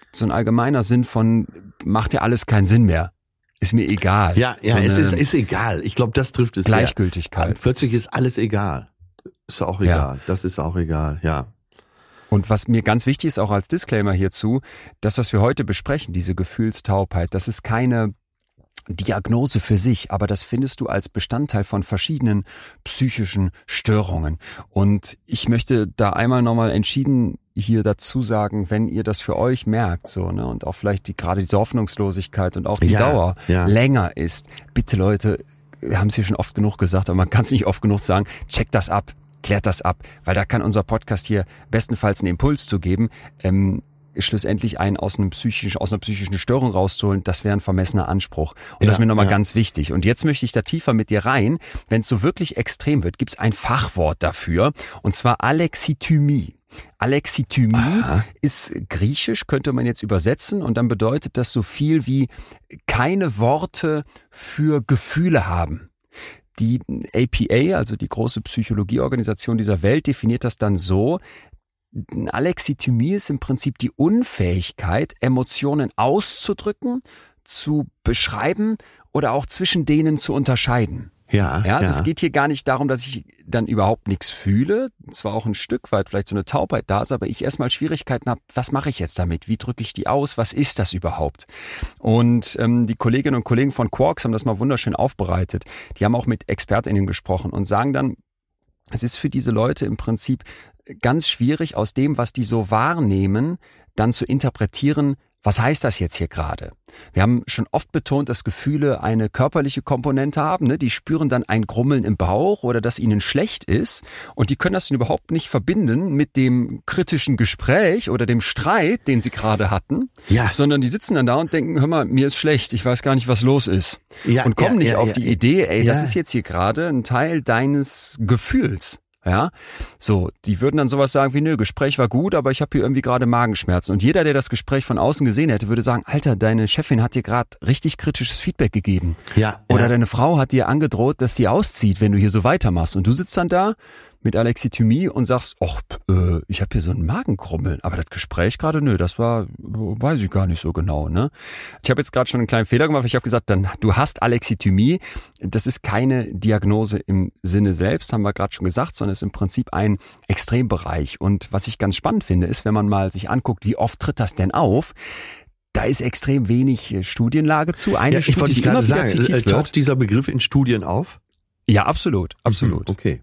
Sinn von, macht ja alles keinen Sinn mehr. Ist mir egal. Ja, so es ist egal. Ich glaube, das trifft es. Gleichgültigkeit. Plötzlich ist alles egal. Ist auch egal. Das ist auch egal, ja. Und was mir ganz wichtig ist, auch als Disclaimer hierzu, das, was wir heute besprechen, diese Gefühlstaubheit, das ist keine Diagnose für sich, aber das findest du als Bestandteil von verschiedenen psychischen Störungen. Und ich möchte da einmal nochmal entschieden hier dazu sagen, wenn ihr das für euch merkt, so, ne, und auch vielleicht gerade diese Hoffnungslosigkeit und auch die Dauer länger ist, bitte Leute, wir haben es hier schon oft genug gesagt, aber man kann es nicht oft genug sagen, checkt das ab. Klärt das ab, weil da kann unser Podcast hier bestenfalls einen Impuls zu geben, schlussendlich einen aus einer psychischen Störung rauszuholen, das wäre ein vermessener Anspruch. Und das ist mir nochmal ganz wichtig. Und jetzt möchte ich da tiefer mit dir rein. Wenn es so wirklich extrem wird, gibt es ein Fachwort dafür, und zwar Alexithymie. Alexithymie ist griechisch, könnte man jetzt übersetzen, und dann bedeutet das so viel wie keine Worte für Gefühle haben. Die APA, also die große Psychologieorganisation dieser Welt, definiert das dann so: Alexithymie ist im Prinzip die Unfähigkeit, Emotionen auszudrücken, zu beschreiben oder auch zwischen denen zu unterscheiden. Also es geht hier gar nicht darum, dass ich dann überhaupt nichts fühle, zwar auch ein Stück weit vielleicht so eine Taubheit da ist, aber ich erstmal Schwierigkeiten habe, was mache ich jetzt damit, wie drücke ich die aus, was ist das überhaupt? Und die Kolleginnen und Kollegen von Quarks haben das mal wunderschön aufbereitet, die haben auch mit ExpertInnen gesprochen und sagen dann, es ist für diese Leute im Prinzip ganz schwierig, aus dem, was die so wahrnehmen, dann zu interpretieren, was heißt das jetzt hier gerade? Wir haben schon oft betont, dass Gefühle eine körperliche Komponente haben. Ne? Die spüren dann ein Grummeln im Bauch oder dass ihnen schlecht ist. Und die können das dann überhaupt nicht verbinden mit dem kritischen Gespräch oder dem Streit, den sie gerade hatten. Sondern die sitzen dann da und denken, hör mal, mir ist schlecht, ich weiß gar nicht, was los ist. Und kommen nicht auf die Idee, das ist jetzt hier gerade ein Teil deines Gefühls. Ja, so, die würden dann sowas sagen wie, nö, Gespräch war gut, aber ich habe hier irgendwie gerade Magenschmerzen. Und jeder, der das Gespräch von außen gesehen hätte, würde sagen, Alter, deine Chefin hat dir gerade richtig kritisches Feedback gegeben. Oder deine Frau hat dir angedroht, dass die auszieht, wenn du hier so weitermachst. Und du sitzt dann da mit Alexithymie und sagst, ich habe hier so einen Magenkrummeln, aber das Gespräch gerade, nö, das war, weiß ich gar nicht so genau, ne? Ich habe jetzt gerade schon einen kleinen Fehler gemacht, ich habe gesagt, du hast Alexithymie, das ist keine Diagnose im Sinne selbst, haben wir gerade schon gesagt, sondern ist im Prinzip ein Extrembereich. Und was ich ganz spannend finde, ist, wenn man mal sich anguckt, wie oft tritt das denn auf, da ist extrem wenig Studienlage zu. Eine Studie, die immer wieder zitiert wird. Taucht dieser Begriff in Studien auf? Ja, absolut. Okay.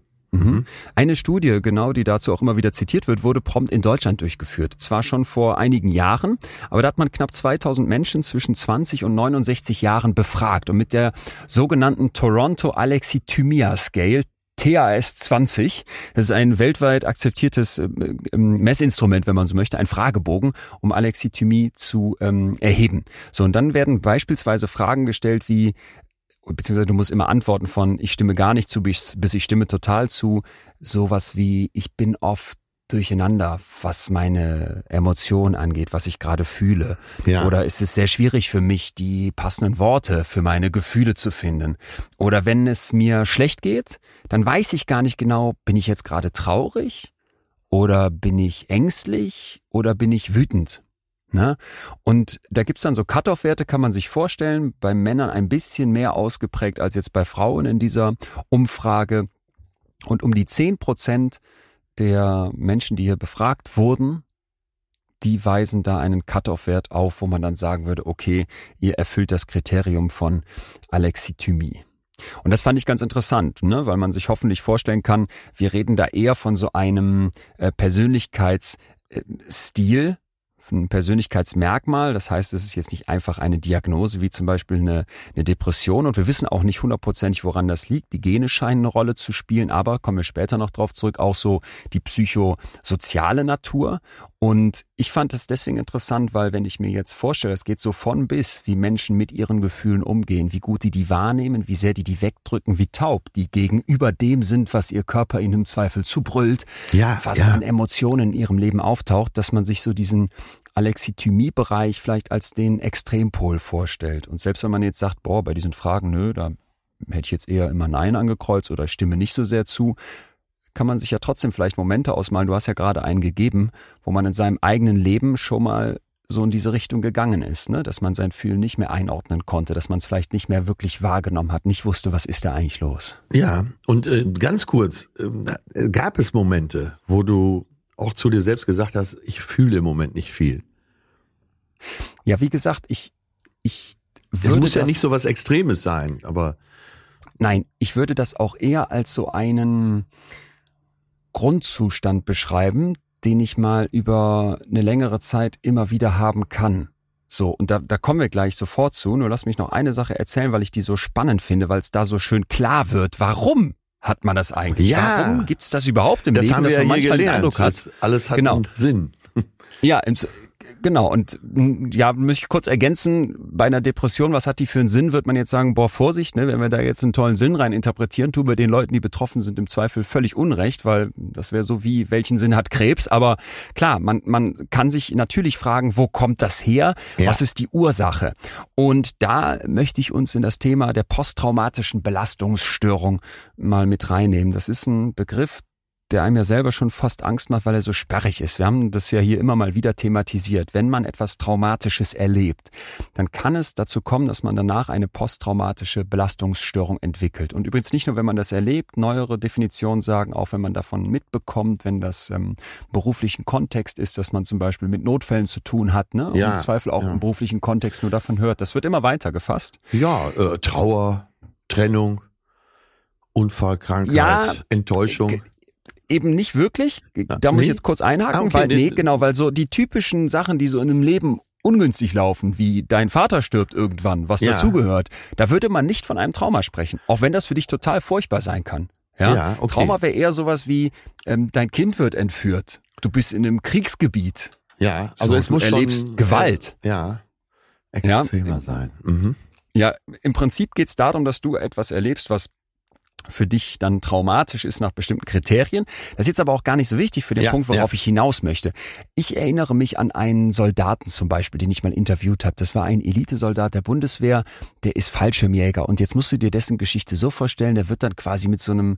Eine Studie, genau, die dazu auch immer wieder zitiert wird, wurde prompt in Deutschland durchgeführt. Zwar schon vor einigen Jahren, aber da hat man knapp 2000 Menschen zwischen 20 und 69 Jahren befragt und mit der sogenannten Toronto Alexithymia Scale, TAS 20, das ist ein weltweit akzeptiertes Messinstrument, wenn man so möchte, ein Fragebogen, um Alexithymie zu erheben. So, und dann werden beispielsweise Fragen gestellt wie, beziehungsweise du musst immer antworten von ich stimme gar nicht zu bis ich stimme total zu, sowas wie ich bin oft durcheinander, was meine Emotionen angeht, was ich gerade fühle. Oder ist es sehr schwierig für mich, die passenden Worte für meine Gefühle zu finden. Oder wenn es mir schlecht geht, dann weiß ich gar nicht genau, bin ich jetzt gerade traurig oder bin ich ängstlich oder bin ich wütend. Ne? Und da gibt's dann so Cut-off-Werte, kann man sich vorstellen, bei Männern ein bisschen mehr ausgeprägt als jetzt bei Frauen in dieser Umfrage. Und um die 10% der Menschen, die hier befragt wurden, die weisen da einen Cut-off-Wert auf, wo man dann sagen würde, okay, ihr erfüllt das Kriterium von Alexithymie. Und das fand ich ganz interessant, ne? Weil man sich hoffentlich vorstellen kann, wir reden da eher von so einem Persönlichkeitsstil, ein Persönlichkeitsmerkmal. Das heißt, es ist jetzt nicht einfach eine Diagnose wie zum Beispiel eine Depression, und wir wissen auch nicht 100%, woran das liegt. Die Gene scheinen eine Rolle zu spielen, aber kommen wir später noch drauf zurück, auch so die psychosoziale Natur. Und ich fand es deswegen interessant, weil wenn ich mir jetzt vorstelle, es geht so von bis, wie Menschen mit ihren Gefühlen umgehen, wie gut die wahrnehmen, wie sehr die wegdrücken, wie taub die gegenüber dem sind, was ihr Körper ihnen im Zweifel zubrüllt, was an Emotionen in ihrem Leben auftaucht, dass man sich so diesen Alexithymie-Bereich vielleicht als den Extrempol vorstellt. Und selbst wenn man jetzt sagt, bei diesen Fragen, da hätte ich jetzt eher immer Nein angekreuzt oder stimme nicht so sehr zu, kann man sich ja trotzdem vielleicht Momente ausmalen. Du hast ja gerade einen gegeben, wo man in seinem eigenen Leben schon mal so in diese Richtung gegangen ist, ne? Dass man sein Fühlen nicht mehr einordnen konnte, dass man es vielleicht nicht mehr wirklich wahrgenommen hat, nicht wusste, was ist da eigentlich los. Ja, und ganz kurz, gab es Momente, wo du auch zu dir selbst gesagt hast, ich fühle im Moment nicht viel? Ja, wie gesagt, ich es muss ja nicht so was Extremes sein, aber... Nein, ich würde das auch eher als so einen Grundzustand beschreiben, den ich mal über eine längere Zeit immer wieder haben kann. So, und da kommen wir gleich sofort zu. Nur lass mich noch eine Sache erzählen, weil ich die so spannend finde, weil es da so schön klar wird. Warum hat man das eigentlich? Ja. Warum gibt's das überhaupt im das Leben, haben wir dass man ja hier manchmal gelernt. den Eindruck hat? Alles hat einen Sinn. Ja, genau. Und ja, muss ich kurz ergänzen, bei einer Depression, was hat die für einen Sinn, wird man jetzt sagen, Vorsicht, ne, wenn wir da jetzt einen tollen Sinn rein interpretieren, tun wir den Leuten, die betroffen sind, im Zweifel völlig Unrecht, weil das wäre so wie, welchen Sinn hat Krebs? Aber klar, man kann sich natürlich fragen, wo kommt das her? Ja. Was ist die Ursache? Und da möchte ich uns in das Thema der posttraumatischen Belastungsstörung mal mit reinnehmen. Das ist ein Begriff, der einem ja selber schon fast Angst macht, weil er so sperrig ist. Wir haben das ja hier immer mal wieder thematisiert. Wenn man etwas Traumatisches erlebt, dann kann es dazu kommen, dass man danach eine posttraumatische Belastungsstörung entwickelt. Und übrigens nicht nur, wenn man das erlebt, neuere Definitionen sagen, auch wenn man davon mitbekommt, wenn das beruflichen Kontext ist, dass man zum Beispiel mit Notfällen zu tun hat, ne? Und im Zweifel auch im beruflichen Kontext nur davon hört. Das wird immer weiter gefasst. Ja, Trauer, Trennung, Unfall, Krankheit, Enttäuschung. Eben nicht wirklich. Da muss ich jetzt kurz einhaken, weil so die typischen Sachen, die so in einem Leben ungünstig laufen, wie dein Vater stirbt irgendwann, was dazugehört, da würde man nicht von einem Trauma sprechen, auch wenn das für dich total furchtbar sein kann. Ja, okay. Trauma wäre eher sowas wie, dein Kind wird entführt, du bist in einem Kriegsgebiet. Ja, also es muss schon erlebst Gewalt. Extremer sein. Mhm. Ja, im Prinzip geht es darum, dass du etwas erlebst, was für dich dann traumatisch ist nach bestimmten Kriterien. Das ist jetzt aber auch gar nicht so wichtig für den Punkt, worauf ich hinaus möchte. Ich erinnere mich an einen Soldaten zum Beispiel, den ich mal interviewt habe. Das war ein Elitesoldat der Bundeswehr, der ist Fallschirmjäger. Und jetzt musst du dir dessen Geschichte so vorstellen, der wird dann quasi mit so einem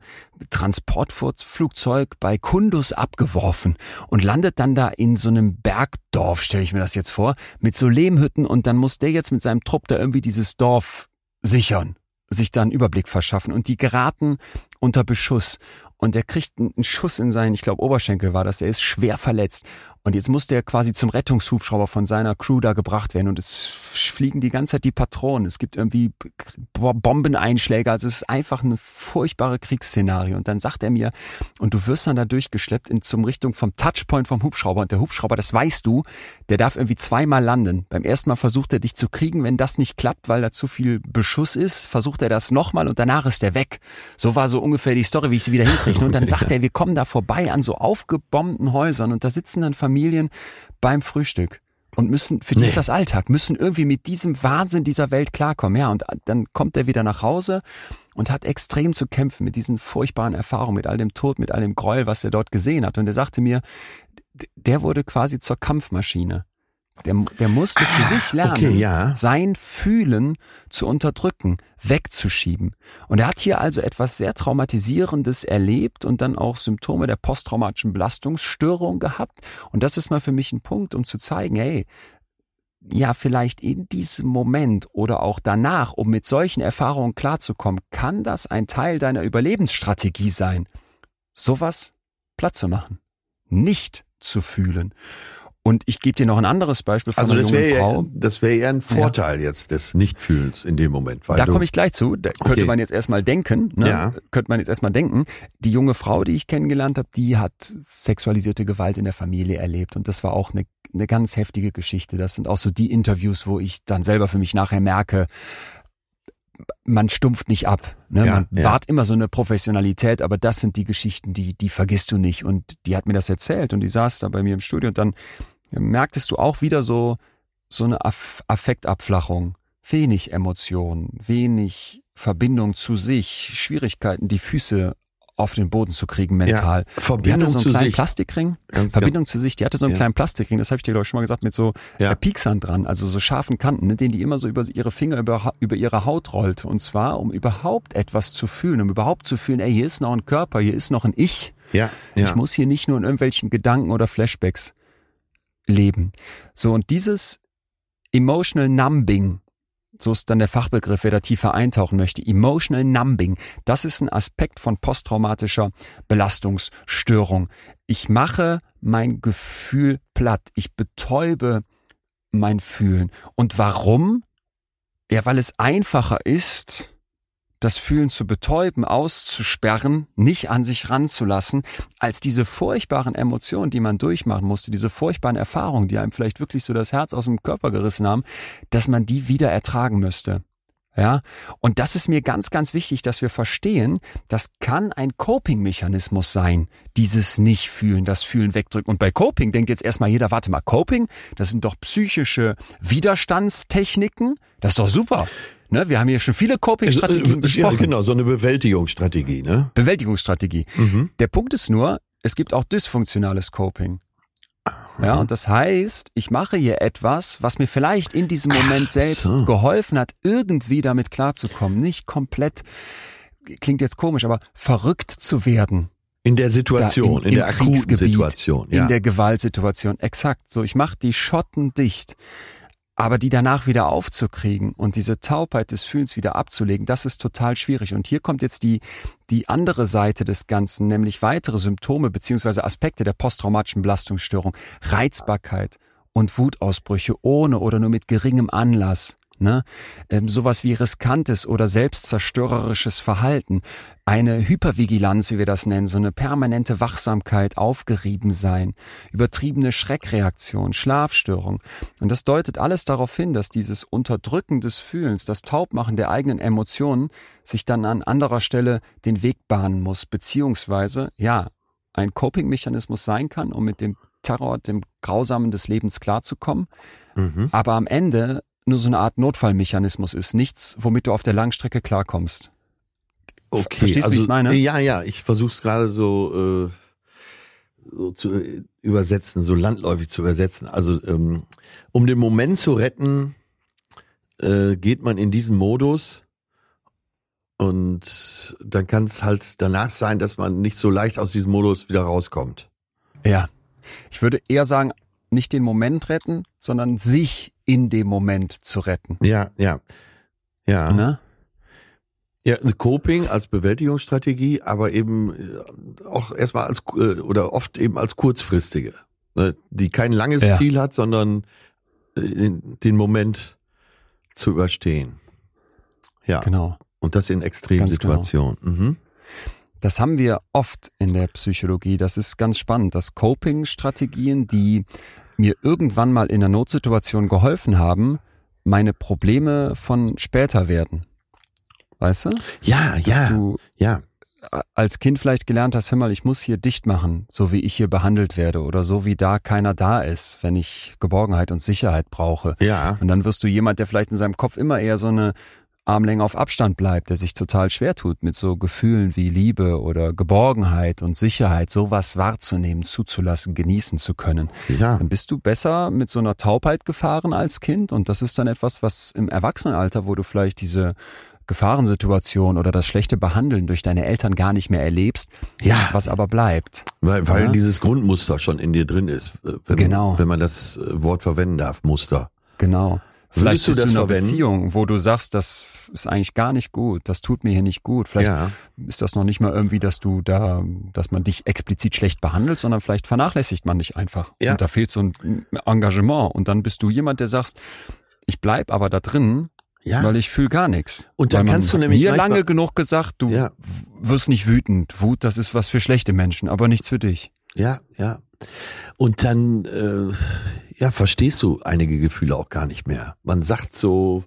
Transportflugzeug bei Kunduz abgeworfen und landet dann da in so einem Bergdorf, stelle ich mir das jetzt vor, mit so Lehmhütten, und dann muss der jetzt mit seinem Trupp da irgendwie dieses Dorf sichern, sich da einen Überblick verschaffen, und die geraten unter Beschuss und der kriegt einen Schuss in seinen, ich glaube Oberschenkel war das, der ist schwer verletzt, und jetzt muss der quasi zum Rettungshubschrauber von seiner Crew da gebracht werden, und es fliegen die ganze Zeit die Patronen, es gibt irgendwie Bombeneinschläge, also es ist einfach eine furchtbare Kriegsszenario. Und dann sagt er mir, und du wirst dann da durchgeschleppt zum Richtung vom Touchpoint vom Hubschrauber, und der Hubschrauber, das weißt du, der darf irgendwie zweimal landen. Beim ersten Mal versucht er dich zu kriegen, wenn das nicht klappt, weil da zu viel Beschuss ist, versucht er das nochmal und danach ist er weg. So war so ungefähr die Story, wie ich sie wieder hinkriege. Und dann sagt er, wir kommen da vorbei an so aufgebombten Häusern, und da sitzen dann Familien beim Frühstück und müssen, für die ist das Alltag, müssen irgendwie mit diesem Wahnsinn dieser Welt klarkommen. Ja, und dann kommt er wieder nach Hause und hat extrem zu kämpfen mit diesen furchtbaren Erfahrungen, mit all dem Tod, mit all dem Gräuel, was er dort gesehen hat. Und er sagte mir, der wurde quasi zur Kampfmaschine. Der musste für sich lernen, sein Fühlen zu unterdrücken, wegzuschieben. Und er hat hier also etwas sehr Traumatisierendes erlebt und dann auch Symptome der posttraumatischen Belastungsstörung gehabt. Und das ist mal für mich ein Punkt, um zu zeigen, hey, ja, vielleicht in diesem Moment oder auch danach, um mit solchen Erfahrungen klarzukommen, kann das ein Teil deiner Überlebensstrategie sein. sowas platt zu machen, nicht zu fühlen. Und ich gebe dir noch ein anderes Beispiel von einer jungen Frau. Das wäre eher ein Vorteil jetzt des Nichtfühlens in dem Moment. Weil da komme ich gleich zu. Da könnte man jetzt erstmal denken. Ne? Ja. Könnte man jetzt erstmal denken. Die junge Frau, die ich kennengelernt habe, die hat sexualisierte Gewalt in der Familie erlebt. Und das war auch eine ganz heftige Geschichte. Das sind auch so die Interviews, wo ich dann selber für mich nachher merke, man stumpft nicht ab. Ne? Man wahrt immer so eine Professionalität, aber das sind die Geschichten, die vergisst du nicht. Und die hat mir das erzählt und die saß da bei mir im Studio und dann merktest du auch wieder so eine Affektabflachung, wenig Emotion, wenig Verbindung zu sich, Schwierigkeiten, die Füße auf den Boden zu kriegen mental. Ja, Verbindung zu sich. Die hatte so einen kleinen Plastikring. Verbindung zu sich. Die hatte so einen kleinen Plastikring, das habe ich dir glaube ich schon mal gesagt, mit so Pieksern dran, also so scharfen Kanten, ne, den die immer so über ihre Finger, über ihre Haut rollt. Und zwar, um überhaupt etwas zu fühlen, um überhaupt zu fühlen, hier ist noch ein Körper, hier ist noch ein Ich. Ja. Ich muss hier nicht nur in irgendwelchen Gedanken oder Flashbacks leben. So, und dieses Emotional Numbing, so ist dann der Fachbegriff, wer da tiefer eintauchen möchte. Emotional Numbing, das ist ein Aspekt von posttraumatischer Belastungsstörung. Ich mache mein Gefühl platt. Ich betäube mein Fühlen. Und warum? Ja, weil es einfacher ist, das Fühlen zu betäuben, auszusperren, nicht an sich ranzulassen, als diese furchtbaren Emotionen, die man durchmachen musste, diese furchtbaren Erfahrungen, die einem vielleicht wirklich so das Herz aus dem Körper gerissen haben, dass man die wieder ertragen müsste. Ja, und das ist mir ganz, ganz wichtig, dass wir verstehen, das kann ein Coping-Mechanismus sein, dieses Nicht-Fühlen, das Fühlen wegdrücken. Und bei Coping denkt jetzt erstmal jeder, warte mal, Coping, das sind doch psychische Widerstandstechniken, das ist doch super. Ne, wir haben hier schon viele Coping-Strategien besprochen. Ja, genau, so eine Bewältigungsstrategie, ne? Bewältigungsstrategie. Der Punkt ist nur, es gibt auch dysfunktionales Coping. Ja, und das heißt, ich mache hier etwas, was mir vielleicht in diesem Moment selbst geholfen hat, irgendwie damit klarzukommen. Nicht komplett, klingt jetzt komisch, aber verrückt zu werden. In der Situation, in der akuten Situation. In der Gewaltsituation, exakt. So, ich mache die Schotten dicht. Aber die danach wieder aufzukriegen und diese Taubheit des Fühlens wieder abzulegen, das ist total schwierig. Und hier kommt jetzt die andere Seite des Ganzen, nämlich weitere Symptome bzw. Aspekte der posttraumatischen Belastungsstörung. Reizbarkeit und Wutausbrüche ohne oder nur mit geringem Anlass. Ne? Sowas wie riskantes oder selbstzerstörerisches Verhalten, eine Hypervigilanz, wie wir das nennen, so eine permanente Wachsamkeit, aufgerieben sein, übertriebene Schreckreaktion, Schlafstörung. Und das deutet alles darauf hin, dass dieses Unterdrücken des Fühlens, das Taubmachen der eigenen Emotionen sich dann an anderer Stelle den Weg bahnen muss, beziehungsweise, ein Coping-Mechanismus sein kann, um mit dem Terror, dem Grausamen des Lebens klarzukommen, aber am Ende nur so eine Art Notfallmechanismus ist. Nichts, womit du auf der Langstrecke klarkommst. Okay, verstehst du, wie ich es meine? Ja, ich versuche es gerade so zu übersetzen, so landläufig zu übersetzen. Also um den Moment zu retten, geht man in diesen Modus und dann kann es halt danach sein, dass man nicht so leicht aus diesem Modus wieder rauskommt. Ja, ich würde eher sagen, nicht den Moment retten, sondern sich in dem Moment zu retten. Ja. Ne? Ja, Coping als Bewältigungsstrategie, aber eben auch erstmal oder oft eben als kurzfristige, die kein langes Ziel hat, sondern den Moment zu überstehen. Ja, genau. Und das in extremen Situationen. Genau. Das haben wir oft in der Psychologie. Das ist ganz spannend, dass Coping-Strategien, die mir irgendwann mal in einer Notsituation geholfen haben, meine Probleme von später werden. Weißt du? Dass du als Kind vielleicht gelernt hast, hör mal, ich muss hier dicht machen, so wie ich hier behandelt werde oder so wie da keiner da ist, wenn ich Geborgenheit und Sicherheit brauche. Ja. Und dann wirst du jemand, der vielleicht in seinem Kopf immer eher so eine Armlänge auf Abstand bleibt, der sich total schwer tut, mit so Gefühlen wie Liebe oder Geborgenheit und Sicherheit, sowas wahrzunehmen, zuzulassen, genießen zu können. Ja. Dann bist du besser mit so einer Taubheit gefahren als Kind und das ist dann etwas, was im Erwachsenenalter, wo du vielleicht diese Gefahrensituation oder das schlechte Behandeln durch deine Eltern gar nicht mehr erlebst, was aber bleibt. Weil dieses Grundmuster schon in dir drin ist, wenn man das Wort verwenden darf, Muster. Genau. Vielleicht bist du in einer verwenden? Beziehung, wo du sagst, das ist eigentlich gar nicht gut, das tut mir hier nicht gut. Vielleicht ist das noch nicht mal irgendwie, dass man dich explizit schlecht behandelt, sondern vielleicht vernachlässigt man dich einfach. Ja. Und da fehlt so ein Engagement. Und dann bist du jemand, der sagst, ich bleib aber da drin, weil ich fühle gar nichts. Und dann kannst du nämlich mir lange genug gesagt, du wirst nicht wütend. Wut, das ist was für schlechte Menschen, aber nichts für dich. Ja. Und dann verstehst du einige Gefühle auch gar nicht mehr. Man sagt so,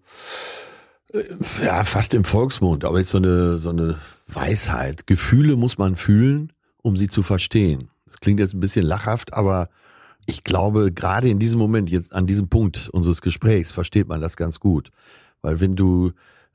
fast im Volksmund, aber ist so eine Weisheit. Gefühle muss man fühlen, um sie zu verstehen. Das klingt jetzt ein bisschen lachhaft, aber ich glaube, gerade in diesem Moment, jetzt an diesem Punkt unseres Gesprächs, versteht man das ganz gut. Weil wenn du,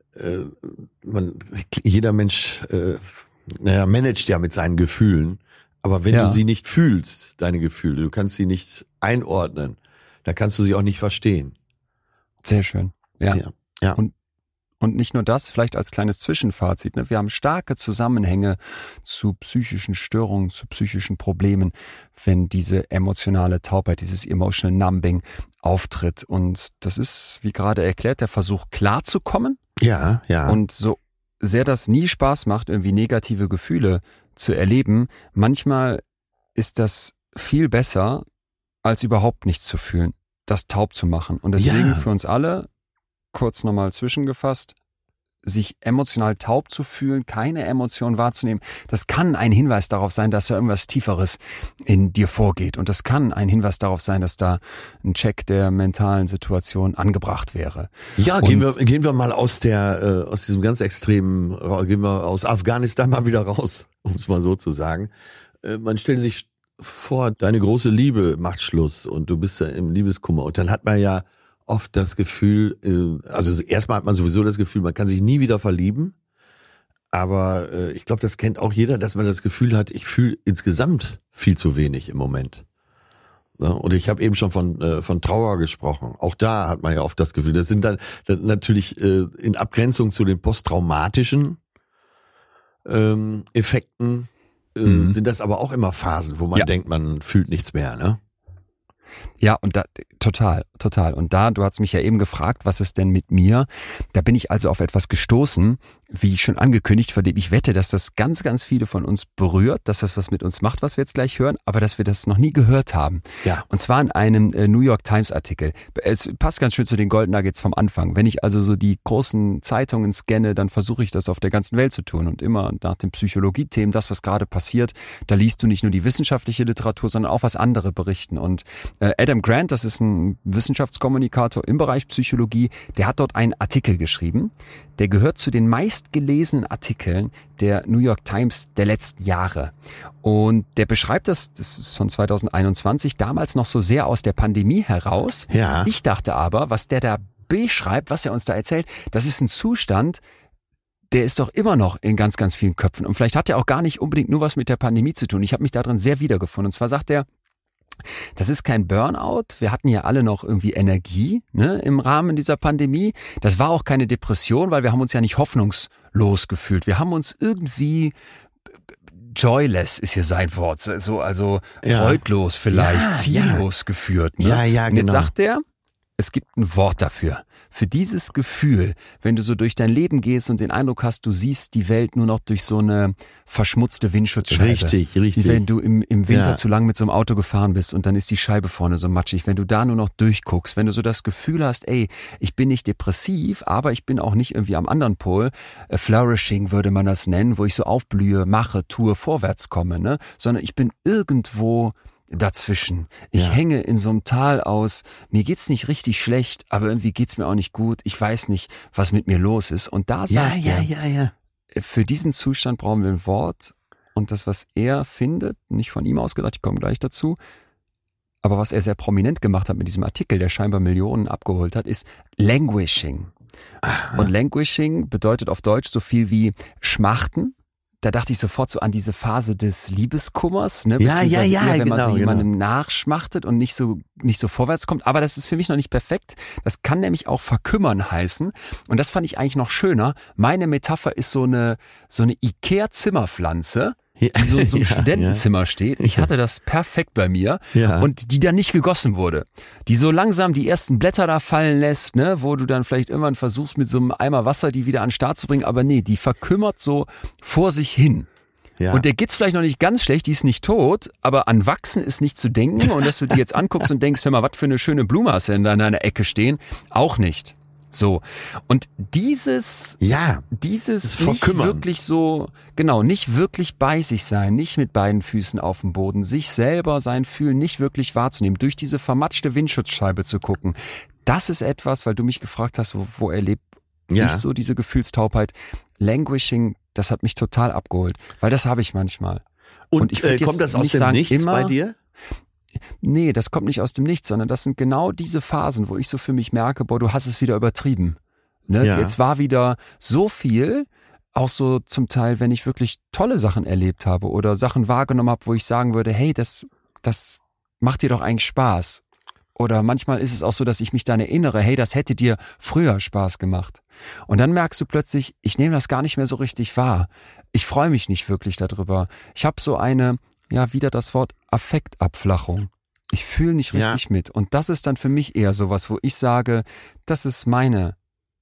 jeder Mensch, managt ja mit seinen Gefühlen. Aber wenn du sie nicht fühlst, deine Gefühle, du kannst sie nicht einordnen, dann kannst du sie auch nicht verstehen. Sehr schön. Ja. Und nicht nur das, vielleicht als kleines Zwischenfazit. Ne? Wir haben starke Zusammenhänge zu psychischen Störungen, zu psychischen Problemen, wenn diese emotionale Taubheit, dieses Emotional Numbing auftritt. Und das ist, wie gerade erklärt, der Versuch klarzukommen. Ja. Und so sehr das nie Spaß macht, irgendwie negative Gefühle zu erleben, manchmal ist das viel besser, als überhaupt nichts zu fühlen, das taub zu machen. Und deswegen für uns alle, kurz nochmal zwischengefasst, sich emotional taub zu fühlen, keine Emotion wahrzunehmen, das kann ein Hinweis darauf sein, dass da irgendwas Tieferes in dir vorgeht. Und das kann ein Hinweis darauf sein, dass da ein Check der mentalen Situation angebracht wäre. Ja, gehen wir mal aus diesem ganz extremen, gehen wir aus Afghanistan mal wieder raus, um es mal so zu sagen. Man stellt sich vor, deine große Liebe macht Schluss und du bist ja im Liebeskummer. Und dann hat man ja oft das Gefühl, also erstmal hat man sowieso das Gefühl, man kann sich nie wieder verlieben, aber ich glaube, das kennt auch jeder, dass man das Gefühl hat, ich fühle insgesamt viel zu wenig im Moment. Ja, und ich habe eben schon von Trauer gesprochen. Auch da hat man ja oft das Gefühl, das sind dann natürlich in Abgrenzung zu den posttraumatischen Effekten, sind das aber auch immer Phasen, wo man denkt, man fühlt nichts mehr, ne? Ja, und da, total. Und da, du hast mich ja eben gefragt, was ist denn mit mir? Da bin ich also auf etwas gestoßen, wie schon angekündigt, von dem ich wette, dass das ganz, ganz viele von uns berührt, dass das was mit uns macht, was wir jetzt gleich hören, aber dass wir das noch nie gehört haben. Ja. Und zwar in einem New York Times Artikel. Es passt ganz schön zu den Golden Nuggets vom Anfang. Wenn ich also so die großen Zeitungen scanne, dann versuche ich das auf der ganzen Welt zu tun und immer nach den Psychologie-Themen, das, was gerade passiert, da liest du nicht nur die wissenschaftliche Literatur, sondern auch was andere berichten. Und Adam Grant, das ist ein Wissenschaftskommunikator im Bereich Psychologie, der hat dort einen Artikel geschrieben, der gehört zu den meistgelesenen Artikeln der New York Times der letzten Jahre. Und der beschreibt das ist von 2021, damals noch so sehr aus der Pandemie heraus. Ja. Ich dachte aber, was der da beschreibt, was er uns da erzählt, das ist ein Zustand, der ist doch immer noch in ganz, ganz vielen Köpfen. Und vielleicht hat er auch gar nicht unbedingt nur was mit der Pandemie zu tun. Ich habe mich da drin sehr wiedergefunden. Und zwar sagt er, das ist kein Burnout. Wir hatten ja alle noch irgendwie Energie, ne, im Rahmen dieser Pandemie. Das war auch keine Depression, weil wir haben uns ja nicht hoffnungslos gefühlt. Wir haben uns irgendwie joyless ist hier sein Wort, so, also freudlos vielleicht, ziellos geführt. Ne? Ja, Und jetzt genau. sagt er, es gibt ein Wort dafür. Für dieses Gefühl, wenn du so durch dein Leben gehst und den Eindruck hast, du siehst die Welt nur noch durch so eine verschmutzte Windschutzscheibe. Richtig. Wie wenn du im Winter zu lang mit so einem Auto gefahren bist und dann ist die Scheibe vorne so matschig. Wenn du da nur noch durchguckst, wenn du so das Gefühl hast, ey, ich bin nicht depressiv, aber ich bin auch nicht irgendwie am anderen Pol, flourishing würde man das nennen, wo ich so aufblühe, mache, tue, vorwärts komme, ne? Sondern ich bin irgendwo dazwischen. Ich hänge in so einem Tal aus, mir geht's nicht richtig schlecht, aber irgendwie geht's mir auch nicht gut. Ich weiß nicht, was mit mir los ist. Und da sagt er, für diesen Zustand brauchen wir ein Wort. Und das, was er findet, nicht von ihm ausgedacht, ich komme gleich dazu, aber was er sehr prominent gemacht hat mit diesem Artikel, der scheinbar Millionen abgeholt hat, ist Languishing. Aha. Und Languishing bedeutet auf Deutsch so viel wie Schmachten. Da dachte ich sofort so an diese Phase des Liebeskummers, ne? Wenn man so jemandem nachschmachtet und nicht so vorwärts kommt. Aber das ist für mich noch nicht perfekt. Das kann nämlich auch verkümmern heißen. Und das fand ich eigentlich noch schöner. Meine Metapher ist so eine Ikea-Zimmerpflanze, die so in so einem Studentenzimmer steht. Ich hatte das perfekt bei mir und die dann nicht gegossen wurde. Die so langsam die ersten Blätter da fallen lässt, ne, wo du dann vielleicht irgendwann versuchst mit so einem Eimer Wasser die wieder an den Start zu bringen, aber nee, die verkümmert so vor sich hin. Ja. Und der geht's vielleicht noch nicht ganz schlecht, die ist nicht tot, aber an Wachsen ist nicht zu denken und dass du die jetzt anguckst und denkst, hör mal, was für eine schöne Blume hast du denn da in deiner Ecke stehen, auch nicht. So. Und dieses nicht wirklich so, genau, nicht wirklich bei sich sein, nicht mit beiden Füßen auf dem Boden, sich selber, sein Fühlen nicht wirklich wahrzunehmen, durch diese vermatschte Windschutzscheibe zu gucken. Das ist etwas, weil du mich gefragt hast, wo erlebt ich so diese Gefühlstaubheit. Languishing, das hat mich total abgeholt, weil das habe ich manchmal. Und ich kommt das aus dem Nichts bei dir? Nee, das kommt nicht aus dem Nichts, sondern das sind genau diese Phasen, wo ich so für mich merke, boah, du hast es wieder übertrieben. Ne? Ja. Jetzt war wieder so viel, auch so zum Teil, wenn ich wirklich tolle Sachen erlebt habe oder Sachen wahrgenommen habe, wo ich sagen würde, hey, das macht dir doch eigentlich Spaß. Oder manchmal ist es auch so, dass ich mich dann erinnere, hey, das hätte dir früher Spaß gemacht. Und dann merkst du plötzlich, ich nehme das gar nicht mehr so richtig wahr. Ich freue mich nicht wirklich darüber. Ich habe so eine, wieder das Wort Affektabflachung. Ich fühle nicht richtig mit. Und das ist dann für mich eher sowas, wo ich sage, das ist meine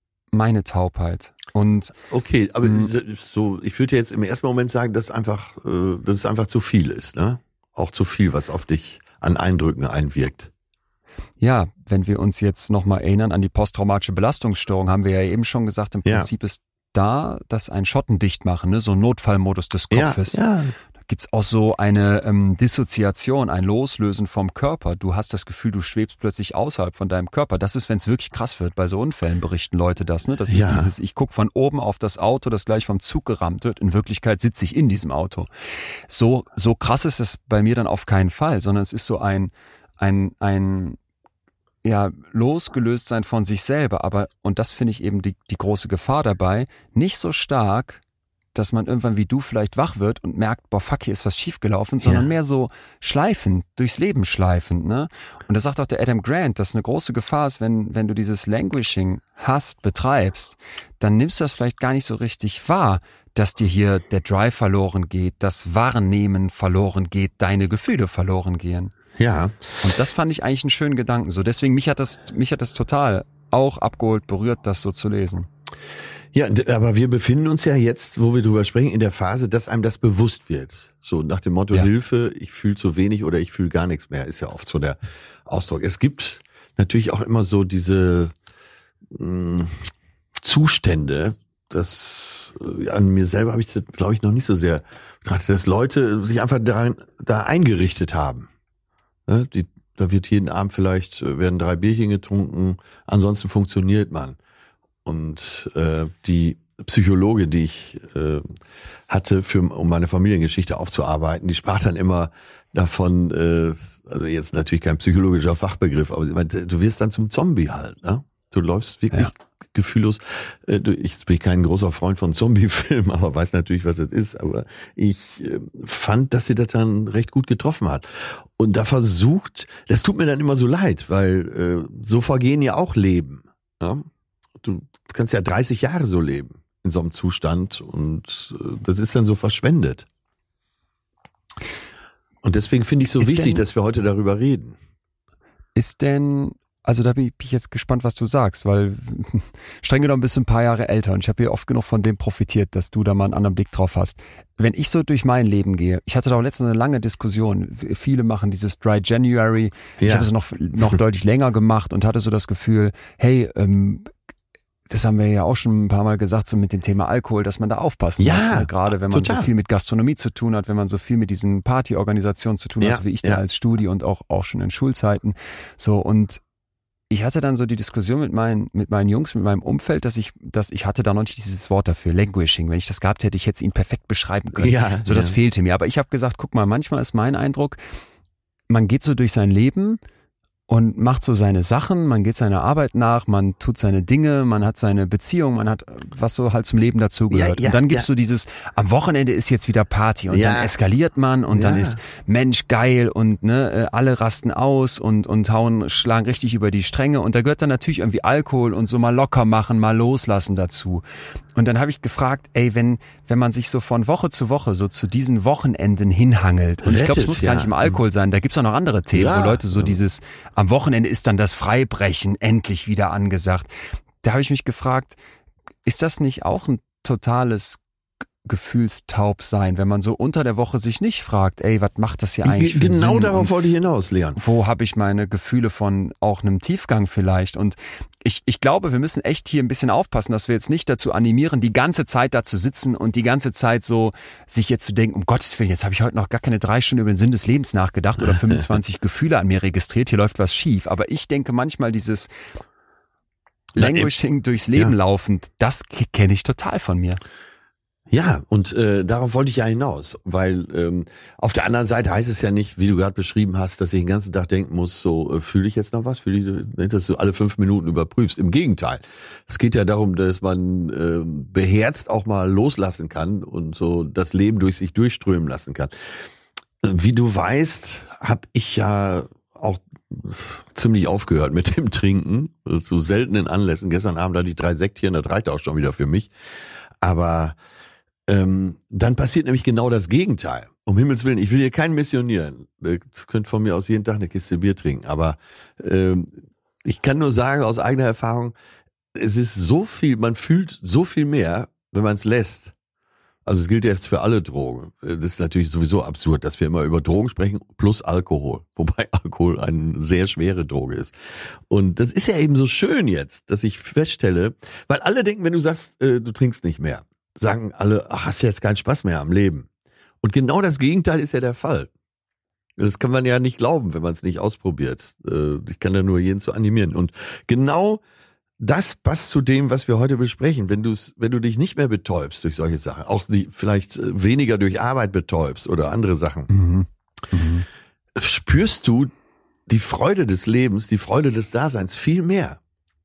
Taubheit. Und okay, aber so, ich würde jetzt im ersten Moment sagen, dass es einfach zu viel ist, ne? Auch zu viel, was auf dich an Eindrücken einwirkt. Ja, wenn wir uns jetzt nochmal erinnern an die posttraumatische Belastungsstörung, haben wir ja eben schon gesagt, im Prinzip ist da das ein Schottendichtmachen, ne? So ein Notfallmodus des Kopfes. Ja. Da gibt's auch so eine Dissoziation, ein Loslösen vom Körper. Du hast das Gefühl, du schwebst plötzlich außerhalb von deinem Körper. Das ist, wenn es wirklich krass wird. Bei so Unfällen berichten Leute das. Ne? Das ist dieses, ich gucke von oben auf das Auto, das gleich vom Zug gerammt wird. In Wirklichkeit sitze ich in diesem Auto. So krass ist es bei mir dann auf keinen Fall, sondern es ist so ein losgelöst sein von sich selber, aber, und das finde ich eben die große Gefahr dabei, nicht so stark, dass man irgendwann wie du vielleicht wach wird und merkt, boah, fuck, hier ist was schiefgelaufen, sondern mehr so schleifend, durchs Leben schleifend, ne? Und das sagt auch der Adam Grant, dass eine große Gefahr ist, wenn du dieses Languishing betreibst, dann nimmst du das vielleicht gar nicht so richtig wahr, dass dir hier der Drive verloren geht, das Wahrnehmen verloren geht, deine Gefühle verloren gehen. Ja. Und das fand ich eigentlich einen schönen Gedanken. So, deswegen mich hat das total auch abgeholt, berührt, das so zu lesen. Ja, aber wir befinden uns ja jetzt, wo wir drüber sprechen, in der Phase, dass einem das bewusst wird. So nach dem Motto Hilfe, ich fühle zu wenig oder ich fühle gar nichts mehr, ist ja oft so der Ausdruck. Es gibt natürlich auch immer so diese Zustände, das an mir selber habe ich das, glaube ich, noch nicht so sehr betrachtet, dass Leute sich einfach da eingerichtet haben. Da wird jeden Abend werden 3 Bierchen getrunken, ansonsten funktioniert man. Und die Psychologe, die ich hatte, um meine Familiengeschichte aufzuarbeiten, die sprach dann immer davon, also jetzt natürlich kein psychologischer Fachbegriff, aber sie meinte, du wirst dann zum Zombie halt, ne? Du läufst wirklich gefühllos. Ich bin kein großer Freund von Zombie-Filmen, aber weiß natürlich, was das ist. Aber ich fand, dass sie das dann recht gut getroffen hat. Und da das tut mir dann immer so leid, weil so vergehen ja auch Leben. Ja? Du kannst ja 30 Jahre so leben in so einem Zustand und das ist dann so verschwendet. Und deswegen finde ich es so wichtig, dass wir heute darüber reden. Also da bin ich jetzt gespannt, was du sagst, weil streng genommen bist du ein paar Jahre älter und ich habe hier oft genug von dem profitiert, dass du da mal einen anderen Blick drauf hast. Wenn ich so durch mein Leben gehe, ich hatte da auch letztens eine lange Diskussion, viele machen dieses Dry January, ich habe es noch deutlich länger gemacht und hatte so das Gefühl, hey, das haben wir ja auch schon ein paar Mal gesagt, so mit dem Thema Alkohol, dass man da aufpassen muss. Ne? Gerade wenn man so viel mit Gastronomie zu tun hat, wenn man so viel mit diesen Partyorganisationen zu tun hat, wie ich da als Studi und auch schon in Schulzeiten. So, und ich hatte dann so die Diskussion mit meinen Jungs, mit meinem Umfeld, dass ich hatte da noch nicht dieses Wort dafür, Languishing. Wenn ich das gehabt hätte, ich hätte es ihnen perfekt beschreiben können. Das fehlte mir. Aber ich habe gesagt, guck mal, manchmal ist mein Eindruck, man geht so durch sein Leben und macht so seine Sachen, man geht seiner Arbeit nach, man tut seine Dinge, man hat seine Beziehung, man hat, was so halt zum Leben dazugehört. Und dann gibt's so dieses, am Wochenende ist jetzt wieder Party und dann eskaliert man und dann ist Mensch geil und ne, alle rasten aus und schlagen richtig über die Stränge und da gehört dann natürlich irgendwie Alkohol und so mal locker machen, mal loslassen dazu. Und dann habe ich gefragt, ey, wenn man sich so von Woche zu Woche so zu diesen Wochenenden hinhangelt, und ich glaube, es muss gar nicht im Alkohol sein, da gibt's auch noch andere Themen, wo Leute so dieses, am Wochenende ist dann das Freibrechen endlich wieder angesagt. Da habe ich mich gefragt, ist das nicht auch ein totales Gefühlstaubsein, wenn man so unter der Woche sich nicht fragt, ey, was macht das hier eigentlich für einen Sinn? Genau darauf wollte ich hinaus, Leon. Wo habe ich meine Gefühle von auch einem Tiefgang vielleicht? Und ich glaube, wir müssen echt hier ein bisschen aufpassen, dass wir jetzt nicht dazu animieren, die ganze Zeit da zu sitzen und die ganze Zeit so sich jetzt zu denken, um Gottes Willen, jetzt habe ich heute noch gar keine 3 Stunden über den Sinn des Lebens nachgedacht oder 25 Gefühle an mir registriert, hier läuft was schief. Aber ich denke manchmal dieses Languishing durchs Leben laufend, das kenne ich total von mir. Ja, und darauf wollte ich ja hinaus, weil auf der anderen Seite heißt es ja nicht, wie du gerade beschrieben hast, dass ich den ganzen Tag denken muss, so fühle ich jetzt noch was, dass du alle 5 Minuten überprüfst. Im Gegenteil, es geht ja darum, dass man beherzt auch mal loslassen kann und so das Leben durch sich durchströmen lassen kann. Wie du weißt, habe ich ja auch ziemlich aufgehört mit dem Trinken, zu seltenen Anlässen. Gestern Abend hatte ich 3 Sektchen, das reicht auch schon wieder für mich. Aber dann passiert nämlich genau das Gegenteil. Um Himmels Willen, ich will hier keinen missionieren. Das könnt von mir aus jeden Tag eine Kiste Bier trinken. Aber ich kann nur sagen aus eigener Erfahrung, es ist so viel, man fühlt so viel mehr, wenn man es lässt. Also es gilt jetzt für alle Drogen. Das ist natürlich sowieso absurd, dass wir immer über Drogen sprechen plus Alkohol. Wobei Alkohol eine sehr schwere Droge ist. Und das ist ja eben so schön jetzt, dass ich feststelle, weil alle denken, wenn du sagst, du trinkst nicht mehr, sagen alle, ach, hast du jetzt keinen Spaß mehr am Leben. Und genau das Gegenteil ist ja der Fall. Das kann man ja nicht glauben, wenn man es nicht ausprobiert. Ich kann da nur jeden zu animieren. Und genau das passt zu dem, was wir heute besprechen. Wenn du dich nicht mehr betäubst durch solche Sachen, auch vielleicht weniger durch Arbeit betäubst oder andere Sachen, spürst du die Freude des Lebens, die Freude des Daseins viel mehr.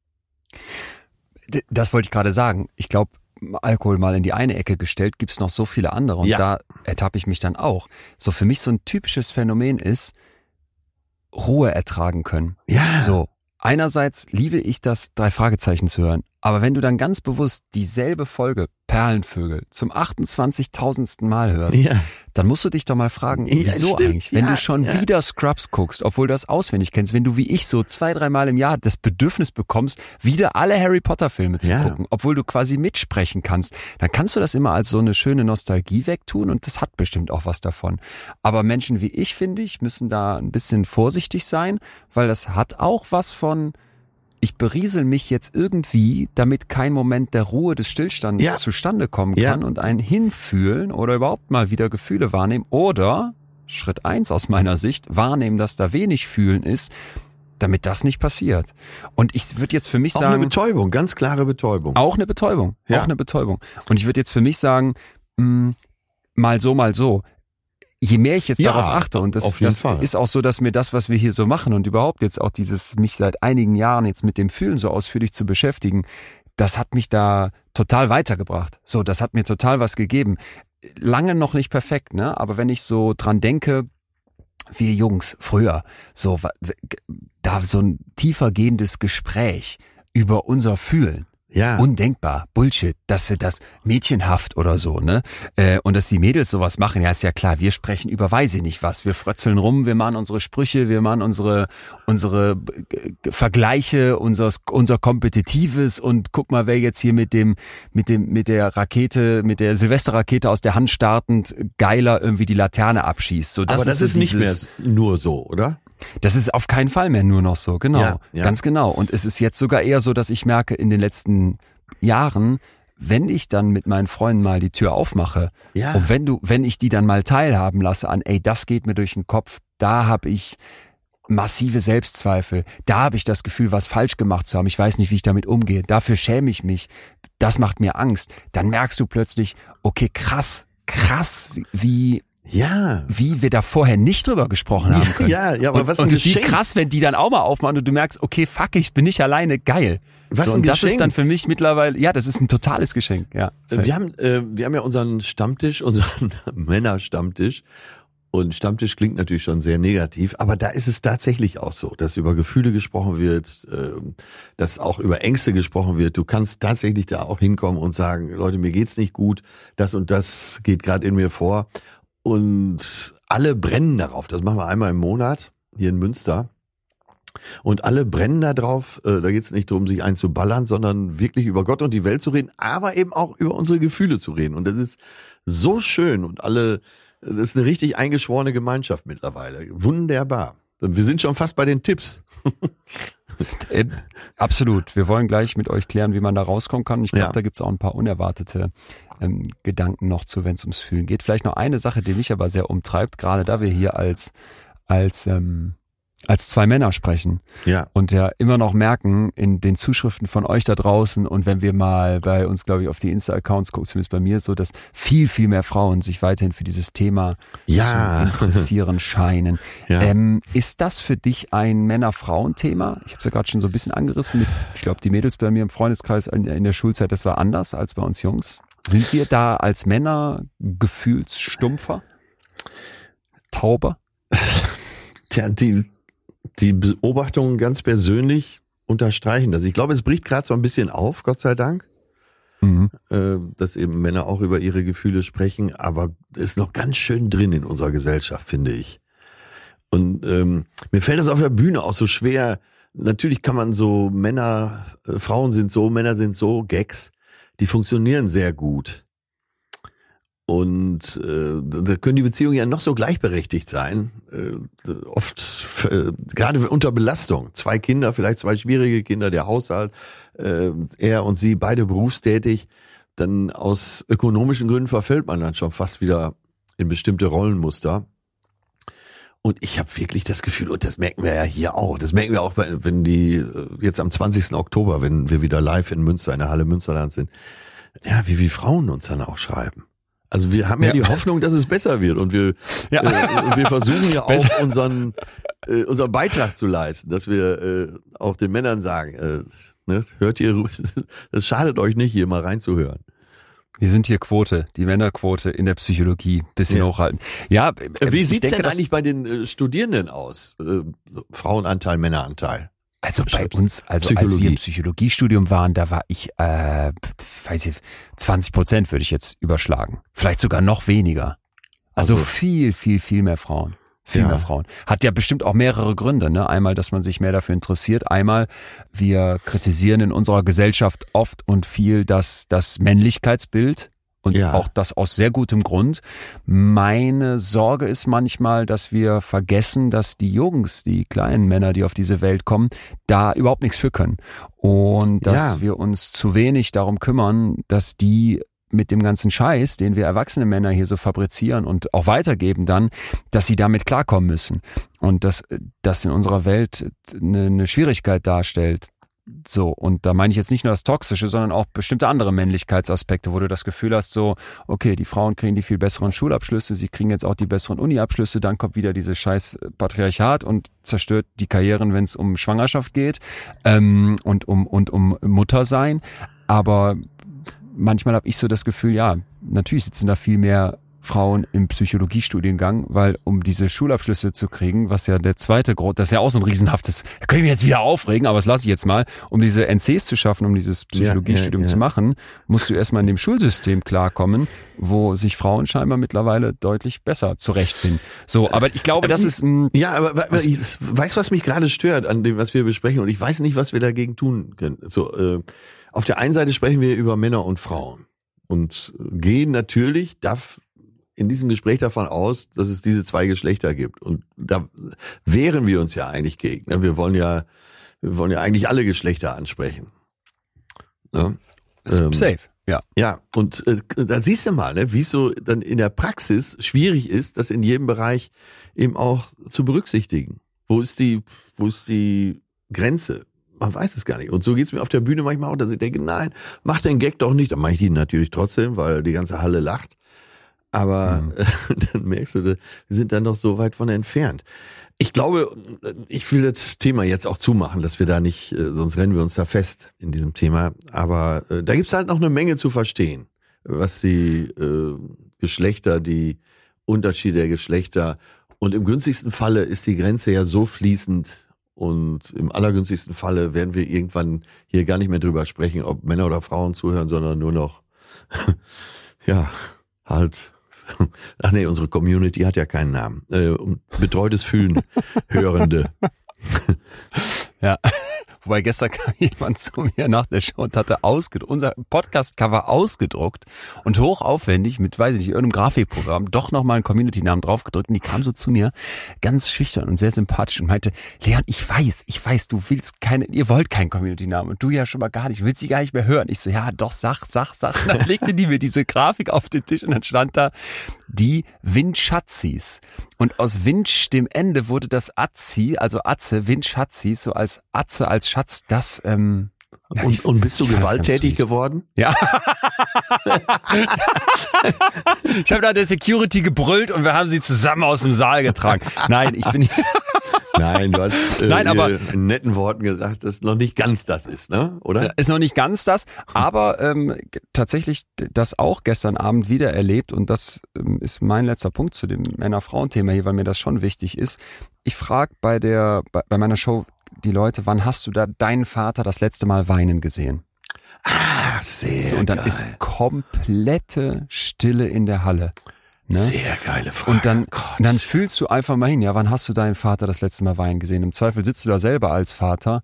Das wollte ich gerade sagen. Ich glaube, Alkohol mal in die eine Ecke gestellt, gibt's noch so viele andere. Und da ertappe ich mich dann auch. So für mich so ein typisches Phänomen ist, Ruhe ertragen können. Ja. So, einerseits liebe ich das, 3 Fragezeichen zu hören. Aber wenn du dann ganz bewusst dieselbe Folge Perlenvögel zum 28.000. Mal hörst, dann musst du dich doch mal fragen, wieso eigentlich? Wenn du schon wieder Scrubs guckst, obwohl du das auswendig kennst, wenn du wie ich so 2-3 Mal im Jahr das Bedürfnis bekommst, wieder alle Harry Potter Filme zu gucken, obwohl du quasi mitsprechen kannst, dann kannst du das immer als so eine schöne Nostalgie wegtun und das hat bestimmt auch was davon. Aber Menschen wie ich, finde ich, müssen da ein bisschen vorsichtig sein, weil das hat auch was von, ich beriesel mich jetzt irgendwie, damit kein Moment der Ruhe des Stillstands zustande kommen kann und ein Hinfühlen oder überhaupt mal wieder Gefühle wahrnehmen oder, Schritt 1 aus meiner Sicht, wahrnehmen, dass da wenig Fühlen ist, damit das nicht passiert. Und ich würde jetzt für mich sagen... Auch eine Betäubung, ganz klare Betäubung. Auch eine Betäubung. Und ich würde jetzt für mich sagen, mal so. Je mehr ich jetzt darauf achte, und das ist auch so, dass mir das, was wir hier so machen und überhaupt jetzt auch dieses, mich seit einigen Jahren jetzt mit dem Fühlen so ausführlich zu beschäftigen, das hat mich da total weitergebracht. So, das hat mir total was gegeben. Lange noch nicht perfekt, ne? Aber wenn ich so dran denke, wir Jungs früher, so da so ein tiefer gehendes Gespräch über unser Fühlen. Ja. Undenkbar, Bullshit, dass das mädchenhaft oder so, ne? Und dass die Mädels sowas machen, ja, ist ja klar, wir sprechen über weiß ich nicht was, wir frötzeln rum, wir machen unsere Sprüche, wir machen unsere Vergleiche, unser Kompetitives und guck mal, wer jetzt hier mit der Rakete, mit der Silvesterrakete aus der Hand startend geiler irgendwie die Laterne abschießt. So, aber das ist nicht mehr nur so, oder? Das ist auf keinen Fall mehr nur noch so, genau, ganz genau. Und es ist jetzt sogar eher so, dass ich merke, in den letzten Jahren, wenn ich dann mit meinen Freunden mal die Tür aufmache und wenn ich die dann mal teilhaben lasse an, ey, das geht mir durch den Kopf, da habe ich massive Selbstzweifel, da habe ich das Gefühl, was falsch gemacht zu haben, ich weiß nicht, wie ich damit umgehe, dafür schäme ich mich, das macht mir Angst, dann merkst du plötzlich, okay, krass, wie Ja. Wie wir da vorher nicht drüber gesprochen haben können. Ja, aber was ein und Geschenk. wie krass, wenn die dann auch mal aufmachen und du merkst, okay, fuck, ich bin nicht alleine, geil. Was ein und das Geschenk. ist dann für mich mittlerweile, ja, das ist ein totales Geschenk. Ja. Wir haben ja unseren Stammtisch, unseren Männerstammtisch. Und Stammtisch klingt natürlich schon sehr negativ, aber da ist es tatsächlich auch so, dass über Gefühle gesprochen wird, dass auch über Ängste gesprochen wird. Du kannst tatsächlich da auch hinkommen und sagen, Leute, mir geht's nicht gut, das und das geht gerade in mir vor. Und alle brennen darauf. Das machen wir einmal im Monat hier in Münster. Und alle brennen da drauf. Da geht es nicht darum, sich einzuballern, sondern wirklich über Gott und die Welt zu reden, aber eben auch über unsere Gefühle zu reden. Und das ist so schön. Und das ist eine richtig eingeschworene Gemeinschaft mittlerweile. Wunderbar. Wir sind schon fast bei den Tipps. Absolut. Wir wollen gleich mit euch klären, wie man da rauskommen kann. Ich glaube, da gibt's auch ein paar unerwartete Gedanken noch zu, wenn es ums Fühlen geht. Vielleicht noch eine Sache, die mich aber sehr umtreibt, gerade da wir hier als zwei Männer sprechen und ja immer noch merken in den Zuschriften von euch da draußen und wenn wir mal bei uns, glaube ich, auf die Insta-Accounts gucken, zumindest bei mir so, dass viel, viel mehr Frauen sich weiterhin für dieses Thema zu interessieren scheinen. Ja. Ist das für dich ein Männer-Frauen-Thema? Ich habe es ja gerade schon so ein bisschen angerissen. Ich glaube, die Mädels bei mir im Freundeskreis in der Schulzeit, das war anders als bei uns Jungs. Sind wir da als Männer gefühlsstumpfer? Tauber? Tja, die Beobachtungen ganz persönlich unterstreichen das. Ich glaube, es bricht gerade so ein bisschen auf, Gott sei Dank, dass eben Männer auch über ihre Gefühle sprechen, aber es ist noch ganz schön drin in unserer Gesellschaft, finde ich. Und mir fällt das auf der Bühne auch so schwer. Natürlich kann man so Frauen sind so, Männer sind so, Gags, die funktionieren sehr gut. Und da können die Beziehungen ja noch so gleichberechtigt sein. Oft, gerade unter Belastung. 2 Kinder, vielleicht 2 schwierige Kinder, der Haushalt, er und sie, beide berufstätig. Dann aus ökonomischen Gründen verfällt man dann schon fast wieder in bestimmte Rollenmuster. Und ich habe wirklich das Gefühl, und das merken wir ja hier auch, das merken wir auch, wenn die jetzt am 20. Oktober, wenn wir wieder live in Münster, in der Halle Münsterland sind, ja, wie Frauen uns dann auch schreiben. Also wir haben ja die Hoffnung, dass es besser wird und wir versuchen ja auch unseren Beitrag zu leisten, dass wir auch den Männern sagen, hört ihr, es schadet euch nicht, hier mal reinzuhören. Wir sind hier Quote, die Männerquote in der Psychologie, bisschen hochhalten. Ja, wie sieht's denn eigentlich bei den Studierenden aus? Frauenanteil, Männeranteil? Also bei uns, als wir im Psychologiestudium waren, da war ich, 20% würde ich jetzt überschlagen. Vielleicht sogar noch weniger. Also viel, viel, viel mehr Frauen. Viel mehr Frauen. Hat ja bestimmt auch mehrere Gründe, ne? Einmal, dass man sich mehr dafür interessiert. Einmal, wir kritisieren in unserer Gesellschaft oft und viel das Männlichkeitsbild. Und auch das aus sehr gutem Grund. Meine Sorge ist manchmal, dass wir vergessen, dass die Jungs, die kleinen Männer, die auf diese Welt kommen, da überhaupt nichts für können. Und dass wir uns zu wenig darum kümmern, dass die mit dem ganzen Scheiß, den wir erwachsene Männer hier so fabrizieren und auch weitergeben dann, dass sie damit klarkommen müssen. Und dass das in unserer Welt eine Schwierigkeit darstellt. So, und da meine ich jetzt nicht nur das Toxische, sondern auch bestimmte andere Männlichkeitsaspekte, wo du das Gefühl hast, so, okay, die Frauen kriegen die viel besseren Schulabschlüsse, sie kriegen jetzt auch die besseren Uni-Abschlüsse, dann kommt wieder dieses scheiß Patriarchat und zerstört die Karrieren, wenn es um Schwangerschaft geht und um Muttersein. Aber manchmal habe ich so das Gefühl, ja, natürlich sitzen da viel mehr Frauen im Psychologiestudiengang, weil um diese Schulabschlüsse zu kriegen, was ja der zweite Grund, das ist ja auch so ein riesenhaftes, da können wir jetzt wieder aufregen, aber das lasse ich jetzt mal, um diese NCs zu schaffen, um dieses Psychologiestudium zu machen, musst du erstmal in dem Schulsystem klarkommen, wo sich Frauen scheinbar mittlerweile deutlich besser zurechtfinden. So, aber ich glaube, das ist ich weiß, was mich gerade stört an dem, was wir besprechen, und ich weiß nicht, was wir dagegen tun können. So, auf der einen Seite sprechen wir über Männer und Frauen und gehen natürlich, in diesem Gespräch davon aus, dass es diese 2 Geschlechter gibt. Und da wehren wir uns ja eigentlich gegen. Wir wollen ja eigentlich alle Geschlechter ansprechen. Ja? Safe, ja. Ja, und da siehst du mal, ne, wie es so dann in der Praxis schwierig ist, das in jedem Bereich eben auch zu berücksichtigen. Wo ist die Grenze? Man weiß es gar nicht. Und so geht's mir auf der Bühne manchmal auch, dass ich denke, nein, mach den Gag doch nicht. Dann mache ich ihn natürlich trotzdem, weil die ganze Halle lacht. Aber dann merkst du, wir sind dann noch so weit von entfernt. Ich glaube, ich will das Thema jetzt auch zumachen, dass wir da nicht, sonst rennen wir uns da fest in diesem Thema. Aber da gibt's halt noch eine Menge zu verstehen, was die Geschlechter, die Unterschiede der Geschlechter, und im günstigsten Falle ist die Grenze ja so fließend und im allergünstigsten Falle werden wir irgendwann hier gar nicht mehr drüber sprechen, ob Männer oder Frauen zuhören, sondern nur noch, ja, halt. Ach nee, unsere Community hat ja keinen Namen. Betreutes Fühlen, Hörende. Ja, wobei gestern kam jemand zu mir nach der Show und hatte unser Podcast-Cover ausgedruckt und hochaufwendig mit, weiß ich nicht, irgendeinem Grafikprogramm doch nochmal einen Community-Namen draufgedrückt und die kam so zu mir, ganz schüchtern und sehr sympathisch und meinte, Leon, ich weiß, ihr wollt keinen Community-Namen und du ja schon mal gar nicht, willst sie gar nicht mehr hören. Ich so, ja doch, sag. Und dann legte die mir diese Grafik auf den Tisch und dann stand da, die Windschatzis. Und aus Winch, dem Ende, wurde das Azzi, also Atze, Windschatzis, so als Atze, als Schatz, das, und bist du gewalttätig geworden? Ja. Ich habe da der Security gebrüllt und wir haben sie zusammen aus dem Saal getragen. Nein, ich bin Nein, du hast aber in netten Worten gesagt, dass noch nicht ganz das ist, ne? Oder? Ist noch nicht ganz das, aber tatsächlich das auch gestern Abend wieder erlebt und das ist mein letzter Punkt zu dem Männer-Frauen-Thema hier, weil mir das schon wichtig ist. Ich frage bei meiner Show die Leute, wann hast du da deinen Vater das letzte Mal weinen gesehen? Ah, sehr so, und dann geil. ist komplette Stille in der Halle. Ne? Sehr geile Frage. Und dann fühlst du einfach mal hin, ja, wann hast du deinen Vater das letzte Mal weinen gesehen? Im Zweifel sitzt du da selber als Vater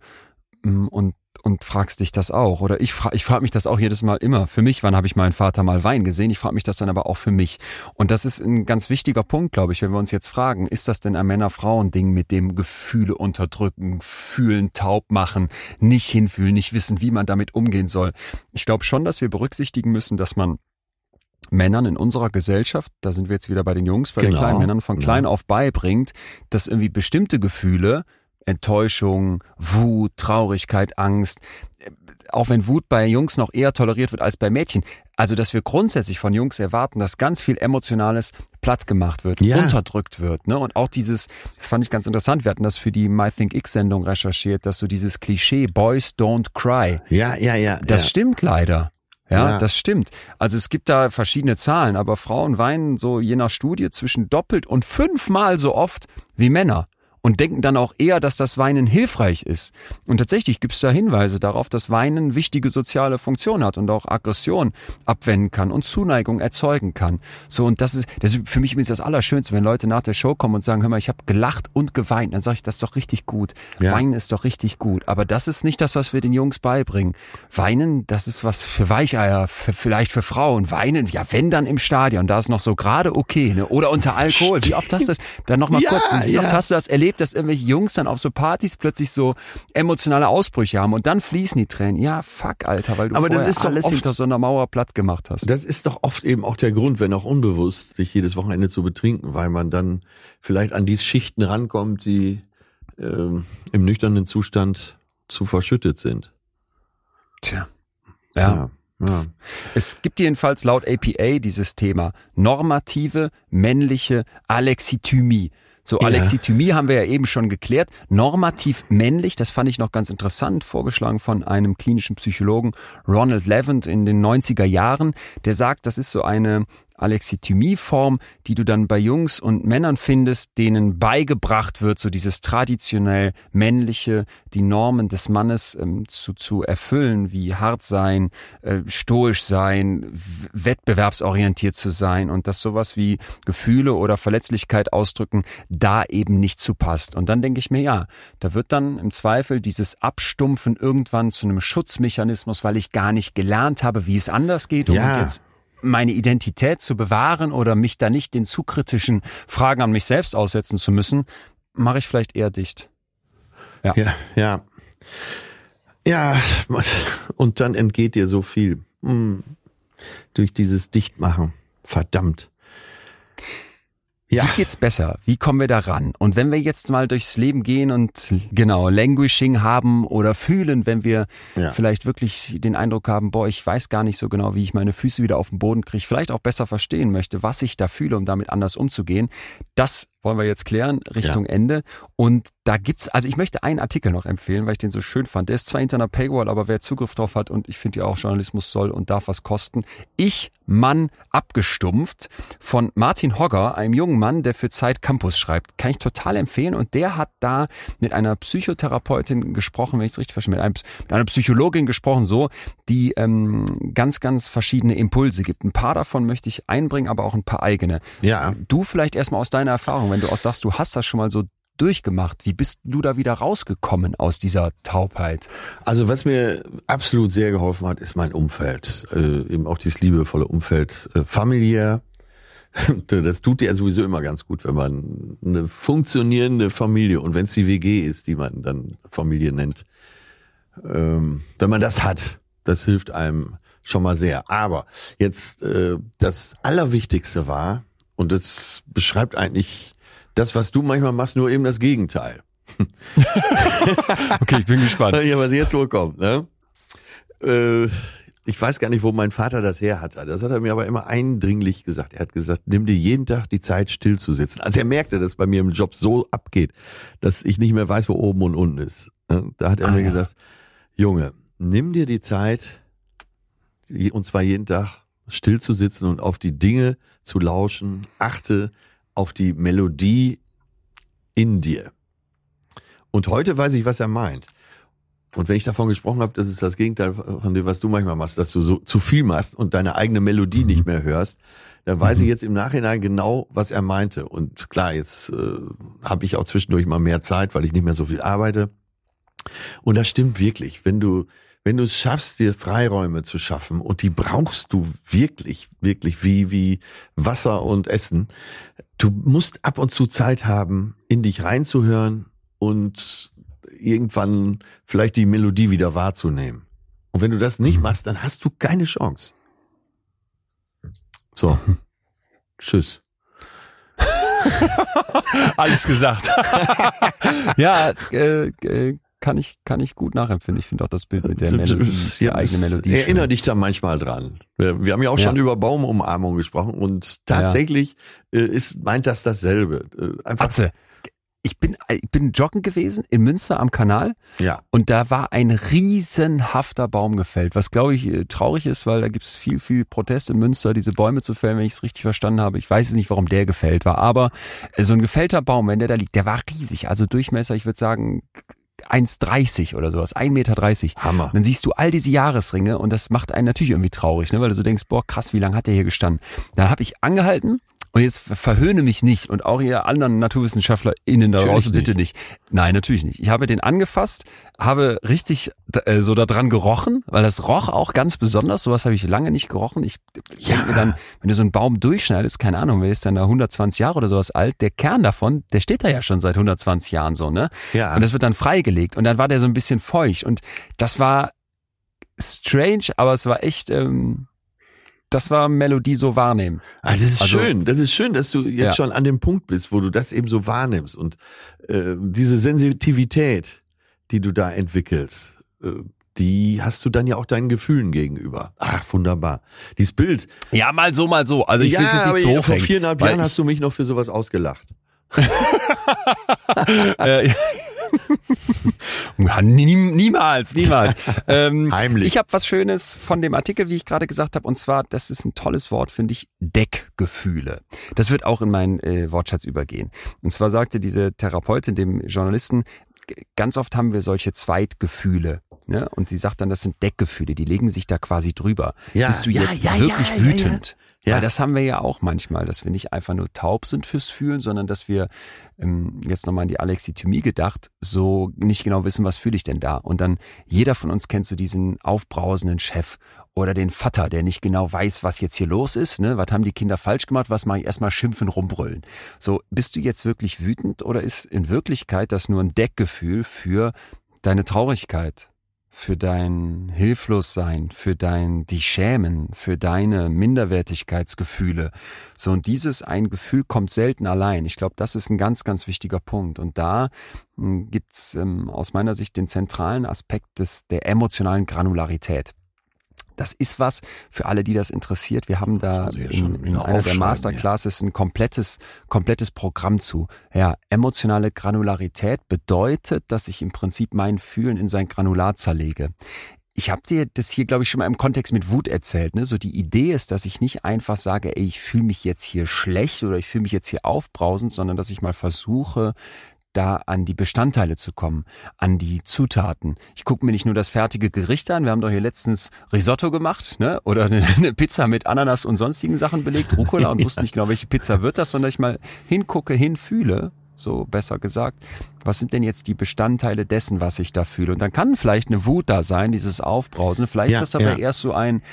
und fragst dich das auch. Oder ich frage mich das auch jedes Mal immer. Für mich, wann habe ich meinen Vater mal weinen gesehen? Ich frage mich das dann aber auch für mich. Und das ist ein ganz wichtiger Punkt, glaube ich, wenn wir uns jetzt fragen, ist das denn ein Männer-Frauen-Ding mit dem Gefühle unterdrücken, fühlen, taub machen, nicht hinfühlen, nicht wissen, wie man damit umgehen soll? Ich glaube schon, dass wir berücksichtigen müssen, dass man Männern in unserer Gesellschaft, da sind wir jetzt wieder bei den Jungs, bei den kleinen Männern von klein auf beibringt, dass irgendwie bestimmte Gefühle, Enttäuschung, Wut, Traurigkeit, Angst, auch wenn Wut bei Jungs noch eher toleriert wird als bei Mädchen, also dass wir grundsätzlich von Jungs erwarten, dass ganz viel Emotionales platt gemacht wird, unterdrückt wird, ne? Und auch das fand ich ganz interessant, wir hatten das für die MyThinkX-Sendung recherchiert, dass so dieses Klischee Boys don't cry, das stimmt leider. Ja, das stimmt. Also es gibt da verschiedene Zahlen, aber Frauen weinen so je nach Studie zwischen doppelt und 5-mal so oft wie Männer. Und denken dann auch eher, dass das Weinen hilfreich ist. Und tatsächlich gibt es da Hinweise darauf, dass Weinen wichtige soziale Funktion hat und auch Aggression abwenden kann und Zuneigung erzeugen kann. So, und das ist für mich das Allerschönste, wenn Leute nach der Show kommen und sagen, hör mal, ich habe gelacht und geweint. Dann sage ich, das ist doch richtig gut. Ja. Weinen ist doch richtig gut. Aber das ist nicht das, was wir den Jungs beibringen. Weinen, das ist was für Weicheier, vielleicht für Frauen. Weinen, ja, wenn dann im Stadion, da ist noch so gerade okay, ne? Oder unter Alkohol. Wie oft hast du das? Dann noch mal kurz, wie oft hast du das erlebt, dass irgendwelche Jungs dann auf so Partys plötzlich so emotionale Ausbrüche haben und dann fließen die Tränen. Ja, fuck, Alter, weil du vorher alles hinter so einer Mauer platt gemacht hast. Das ist doch oft eben auch der Grund, wenn auch unbewusst, sich jedes Wochenende zu betrinken, weil man dann vielleicht an die Schichten rankommt, die im nüchternen Zustand zu verschüttet sind. Tja. Ja. Es gibt jedenfalls laut APA dieses Thema normative, männliche Alexithymie. So, Alexithymie haben wir ja eben schon geklärt. Normativ männlich, das fand ich noch ganz interessant, vorgeschlagen von einem klinischen Psychologen, Ronald Levant in den 90er Jahren. Der sagt, das ist so eine Alexithymie-Form, die du dann bei Jungs und Männern findest, denen beigebracht wird, so dieses traditionell männliche, die Normen des Mannes zu erfüllen, wie hart sein, stoisch sein, wettbewerbsorientiert zu sein und dass sowas wie Gefühle oder Verletzlichkeit ausdrücken, da eben nicht zu passt. Und dann denke ich mir, ja, da wird dann im Zweifel dieses Abstumpfen irgendwann zu einem Schutzmechanismus, weil ich gar nicht gelernt habe, wie es anders geht und jetzt meine Identität zu bewahren oder mich da nicht den zu kritischen Fragen an mich selbst aussetzen zu müssen, mache ich vielleicht eher dicht. Ja, und dann entgeht dir so viel durch dieses Dichtmachen. Verdammt. Wie geht's besser? Wie kommen wir da ran? Und wenn wir jetzt mal durchs Leben gehen und genau Languishing haben oder fühlen, wenn wir vielleicht wirklich den Eindruck haben, ich weiß gar nicht so genau, wie ich meine Füße wieder auf den Boden kriege, vielleicht auch besser verstehen möchte, was ich da fühle, um damit anders umzugehen. Das wollen wir jetzt klären, Richtung Ende. Und da gibt's, also ich möchte einen Artikel noch empfehlen, weil ich den so schön fand. Der ist zwar hinter einer Paywall, aber wer Zugriff drauf hat, und ich finde ja auch, Journalismus soll und darf was kosten. Mann, abgestumpft von Martin Hogger, einem jungen Mann, der für Zeit Campus schreibt. Kann ich total empfehlen. Und der hat da mit einer Psychotherapeutin gesprochen, wenn ich es richtig verstehe, mit einer Psychologin gesprochen, die ganz, ganz verschiedene Impulse gibt. Ein paar davon möchte ich einbringen, aber auch ein paar eigene. Ja. Du vielleicht erstmal aus deiner Erfahrung, wenn du auch sagst, du hast das schon mal so durchgemacht. Wie bist du da wieder rausgekommen aus dieser Taubheit? Also was mir absolut sehr geholfen hat, ist mein Umfeld. Eben auch dieses liebevolle Umfeld. Familiär. Das tut dir sowieso immer ganz gut, wenn man eine funktionierende Familie, und wenn es die WG ist, die man dann Familie nennt, wenn man das hat, das hilft einem schon mal sehr. Aber jetzt das Allerwichtigste war, und das beschreibt eigentlich das, was du manchmal machst, nur eben das Gegenteil. Okay, ich bin gespannt. Ja, was jetzt wohl kommt, ne? Ich weiß gar nicht, wo mein Vater das her hatte. Das hat er mir aber immer eindringlich gesagt. Er hat gesagt, nimm dir jeden Tag die Zeit, still zu sitzen. Also er merkte, dass bei mir im Job so abgeht, dass ich nicht mehr weiß, wo oben und unten ist. Da hat er mir gesagt, Junge, nimm dir die Zeit, und zwar jeden Tag, still zu sitzen und auf die Dinge zu lauschen. Achte auf die Melodie in dir. Und heute weiß ich, was er meint. Und wenn ich davon gesprochen habe, das ist das Gegenteil von dem, was du manchmal machst, dass du so zu viel machst und deine eigene Melodie nicht mehr hörst, dann weiß ich jetzt im Nachhinein genau, was er meinte. Und klar, jetzt habe ich auch zwischendurch mal mehr Zeit, weil ich nicht mehr so viel arbeite. Und das stimmt wirklich. Wenn du es schaffst, dir Freiräume zu schaffen, und die brauchst du wirklich, wirklich wie Wasser und Essen. Du musst ab und zu Zeit haben, in dich reinzuhören und irgendwann vielleicht die Melodie wieder wahrzunehmen. Und wenn du das nicht machst, dann hast du keine Chance. So. Tschüss. Alles gesagt. Ja, kann ich gut nachempfinden. Ich finde auch das Bild mit der Melodie, die eigene Melodie. Erinnere dich da manchmal dran. Wir haben ja auch schon über Baumumarmung gesprochen, und tatsächlich meint das dasselbe. Einfach. Atze, ich bin joggen gewesen in Münster am Kanal, und da war ein riesenhafter Baum gefällt, was glaube ich traurig ist, weil da gibt es viel, viel Protest in Münster, diese Bäume zu fällen, wenn ich es richtig verstanden habe. Ich weiß es nicht, warum der gefällt war, aber so ein gefällter Baum, wenn der da liegt, der war riesig, also Durchmesser, ich würde sagen 1,30 oder sowas, 1,30 Meter. Hammer. Und dann siehst du all diese Jahresringe, und das macht einen natürlich irgendwie traurig, ne? Weil du so denkst, krass, wie lange hat der hier gestanden? Dann habe ich angehalten, und jetzt verhöhne mich nicht, und auch ihr anderen NaturwissenschaftlerInnen da draußen bitte nicht. Nein, natürlich nicht. Ich habe den angefasst, habe richtig so da dran gerochen, weil das roch auch ganz besonders. Sowas habe ich lange nicht gerochen. Ich denke mir dann, wenn du so einen Baum durchschneidest, keine Ahnung, wer ist dann da 120 Jahre oder sowas alt, der Kern davon, der steht da ja schon seit 120 Jahren so, ne? Ja. Und das wird dann freigelegt, und dann war der so ein bisschen feucht, und das war strange, aber es war echt, das war Melodie so wahrnehmen. Das ist schön. Das ist schön, dass du jetzt schon an dem Punkt bist, wo du das eben so wahrnimmst, und diese Sensitivität, die du da entwickelst, die hast du dann ja auch deinen Gefühlen gegenüber. Ach, wunderbar. Dieses Bild. Ja, mal so. Also ich will es jetzt nicht so hochhängen. Vor 4,5 Jahren hast du mich noch für sowas ausgelacht. Niemals. Heimlich. Ich habe was Schönes von dem Artikel, wie ich gerade gesagt habe, und zwar, das ist ein tolles Wort, finde ich, Deckgefühle. Das wird auch in meinen Wortschatz übergehen. Und zwar sagte diese Therapeutin dem Journalisten, ganz oft haben wir solche Zweitgefühle, ne? Und sie sagt dann, das sind Deckgefühle, die legen sich da quasi drüber. Bist du jetzt wirklich wütend? Ja. Weil das haben wir ja auch manchmal, dass wir nicht einfach nur taub sind fürs Fühlen, sondern dass wir, jetzt nochmal an die Alexithymie gedacht, so nicht genau wissen, was fühle ich denn da? Und dann, jeder von uns kennt so diesen aufbrausenden Chef oder den Vater, der nicht genau weiß, was jetzt hier los ist, ne? Was haben die Kinder falsch gemacht? Was mache ich? Erstmal schimpfen, rumbrüllen. So, bist du jetzt wirklich wütend, oder ist in Wirklichkeit das nur ein Deckgefühl für deine Traurigkeit? für dein Hilflossein, für dein dich schämen, für deine Minderwertigkeitsgefühle. So, und ein Gefühl kommt selten allein. Ich glaube, das ist ein ganz, ganz wichtiger Punkt. Und da gibt's aus meiner Sicht den zentralen Aspekt der emotionalen Granularität. Das ist was für alle, die das interessiert. Wir haben da in einer der Masterclasses ein komplettes Programm zu. Ja, emotionale Granularität bedeutet, dass ich im Prinzip mein Fühlen in sein Granular zerlege. Ich habe dir das hier, glaube ich, schon mal im Kontext mit Wut erzählt. Ne? So die Idee ist, dass ich nicht einfach sage, ey, ich fühle mich jetzt hier schlecht oder ich fühle mich jetzt hier aufbrausend, sondern dass ich mal versuche, da an die Bestandteile zu kommen, an die Zutaten. Ich gucke mir nicht nur das fertige Gericht an, wir haben doch hier letztens Risotto gemacht, ne? Oder eine Pizza mit Ananas und sonstigen Sachen belegt, Rucola, und wusste nicht genau, welche Pizza wird das, sondern ich mal hingucke, hinfühle, so besser gesagt, was sind denn jetzt die Bestandteile dessen, was ich da fühle? Und dann kann vielleicht eine Wut da sein, dieses Aufbrausen, vielleicht ist das aber erst so ein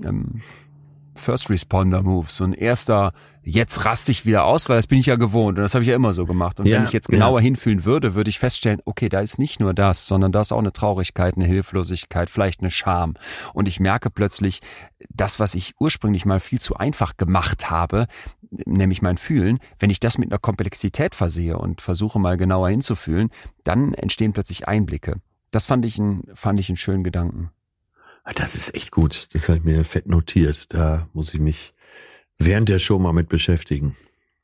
First Responder Move, so ein erster, jetzt raste ich wieder aus, weil das bin ich ja gewohnt und das habe ich ja immer so gemacht. Und wenn ich jetzt genauer hinfühlen würde, würde ich feststellen, okay, da ist nicht nur das, sondern da ist auch eine Traurigkeit, eine Hilflosigkeit, vielleicht eine Scham. Und ich merke plötzlich, das, was ich ursprünglich mal viel zu einfach gemacht habe, nämlich mein Fühlen, wenn ich das mit einer Komplexität versehe und versuche mal genauer hinzufühlen, dann entstehen plötzlich Einblicke. Das fand ich einen schönen Gedanken. Das ist echt gut. Das habe ich mir fett notiert. Da muss ich mich während der Show mal mit beschäftigen.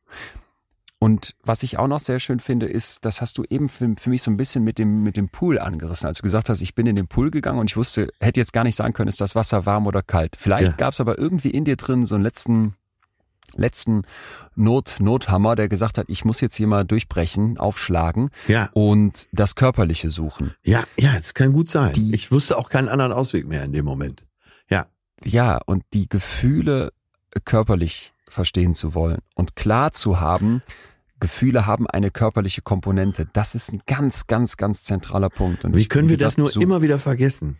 Und was ich auch noch sehr schön finde, ist, das hast du eben für mich so ein bisschen mit dem Pool angerissen. Als du gesagt hast, ich bin in den Pool gegangen und ich wusste, hätte jetzt gar nicht sagen können, ist das Wasser warm oder kalt. Vielleicht gab es aber irgendwie in dir drin so einen letzten Nothammer, der gesagt hat, ich muss jetzt hier mal durchbrechen, aufschlagen und das Körperliche suchen. Ja, das kann gut sein. Ich wusste auch keinen anderen Ausweg mehr in dem Moment. Ja, und die Gefühle körperlich verstehen zu wollen und klar zu haben, Gefühle haben eine körperliche Komponente. Das ist ein ganz, ganz, ganz zentraler Punkt. Und wie können wir das nur immer wieder vergessen?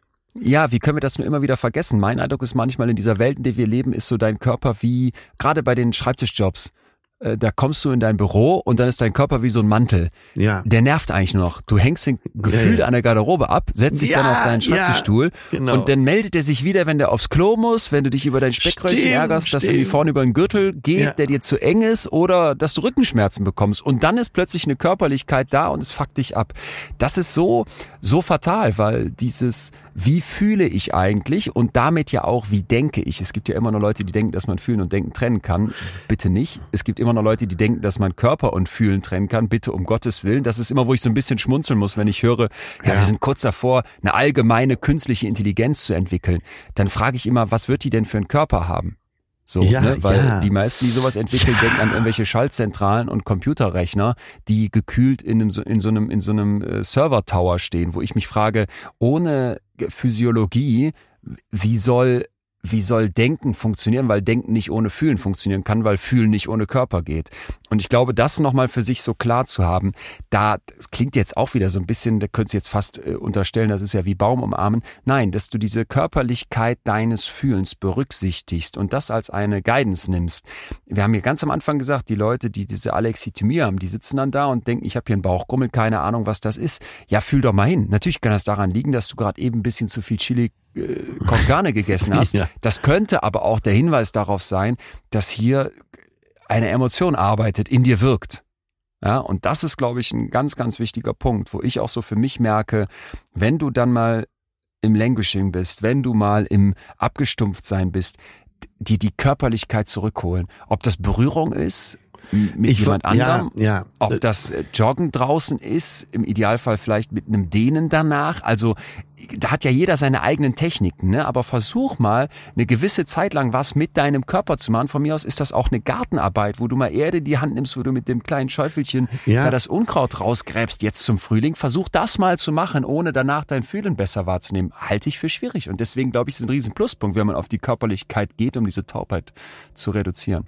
Ja, wie können wir das nur immer wieder vergessen? Mein Eindruck ist manchmal, in dieser Welt, in der wir leben, ist so dein Körper wie, gerade bei den Schreibtischjobs, da kommst du in dein Büro und dann ist dein Körper wie so ein Mantel. Ja. Der nervt eigentlich nur noch. Du hängst den gefühlt an der Garderobe ab, setzt dich dann auf deinen Schreibtischstuhl und dann meldet er sich wieder, wenn der aufs Klo muss, wenn du dich über dein Speckröllchen ärgerst, dass irgendwie vorne über den Gürtel geht, der dir zu eng ist oder dass du Rückenschmerzen bekommst. Und dann ist plötzlich eine Körperlichkeit da und es fuckt dich ab. Das ist so fatal, weil dieses, wie fühle ich eigentlich und damit ja auch, wie denke ich. Es gibt ja immer noch Leute, die denken, dass man Fühlen und Denken trennen kann. Bitte nicht. Es gibt immer noch Leute, die denken, dass man Körper und Fühlen trennen kann. Bitte um Gottes Willen. Das ist immer, wo ich so ein bisschen schmunzeln muss, wenn ich höre, wir sind kurz davor, eine allgemeine künstliche Intelligenz zu entwickeln. Dann frage ich immer, was wird die denn für einen Körper haben? So, weil die meisten, die sowas entwickeln, denken an irgendwelche Schaltzentralen und Computerrechner, die gekühlt in so einem Server-Tower stehen, wo ich mich frage, ohne Physiologie, wie soll Denken funktionieren, weil Denken nicht ohne Fühlen funktionieren kann, weil Fühlen nicht ohne Körper geht. Und ich glaube, das nochmal für sich so klar zu haben, das klingt jetzt auch wieder so ein bisschen, da könntest du jetzt fast unterstellen, das ist ja wie Baum umarmen. Nein, dass du diese Körperlichkeit deines Fühlens berücksichtigst und das als eine Guidance nimmst. Wir haben hier ganz am Anfang gesagt, die Leute, die diese Alexithymie haben, die sitzen dann da und denken, ich habe hier einen Bauchgrummel, keine Ahnung, was das ist. Ja, fühl doch mal hin. Natürlich kann das daran liegen, dass du gerade eben ein bisschen zu viel Chili con Carne gegessen hast. Ja. Das könnte aber auch der Hinweis darauf sein, dass hier eine Emotion arbeitet, in dir wirkt. Ja, und das ist, glaube ich, ein ganz, ganz wichtiger Punkt, wo ich auch so für mich merke, wenn du dann mal im Languishing bist, wenn du mal im Abgestumpftsein bist, die Körperlichkeit zurückholen. Ob das Berührung ist mit jemand anderem, ob das Joggen draußen ist, im Idealfall vielleicht mit einem Dehnen danach. Also da hat ja jeder seine eigenen Techniken, ne? Aber versuch mal eine gewisse Zeit lang was mit deinem Körper zu machen. Von mir aus ist das auch eine Gartenarbeit, wo du mal Erde in die Hand nimmst, wo du mit dem kleinen Schäufelchen da das Unkraut rausgräbst jetzt zum Frühling. Versuch das mal zu machen, ohne danach dein Fühlen besser wahrzunehmen. Halte ich für schwierig. Und deswegen glaube ich, ist es ein riesen Pluspunkt, wenn man auf die Körperlichkeit geht, um diese Taubheit zu reduzieren.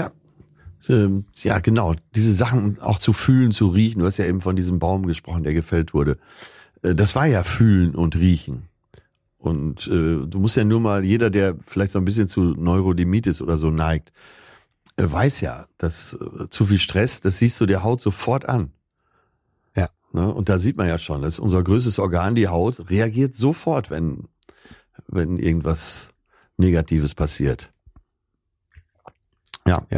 Ja, genau. Diese Sachen auch zu fühlen, zu riechen. Du hast ja eben von diesem Baum gesprochen, der gefällt wurde. Das war ja Fühlen und Riechen. Und du musst ja nur mal, jeder, der vielleicht so ein bisschen zu Neurodermitis oder so neigt, weiß ja, dass zu viel Stress, das siehst du der Haut sofort an. Ja. Ne? Und da sieht man ja schon, das ist unser größtes Organ, die Haut, reagiert sofort, wenn irgendwas Negatives passiert. Ja.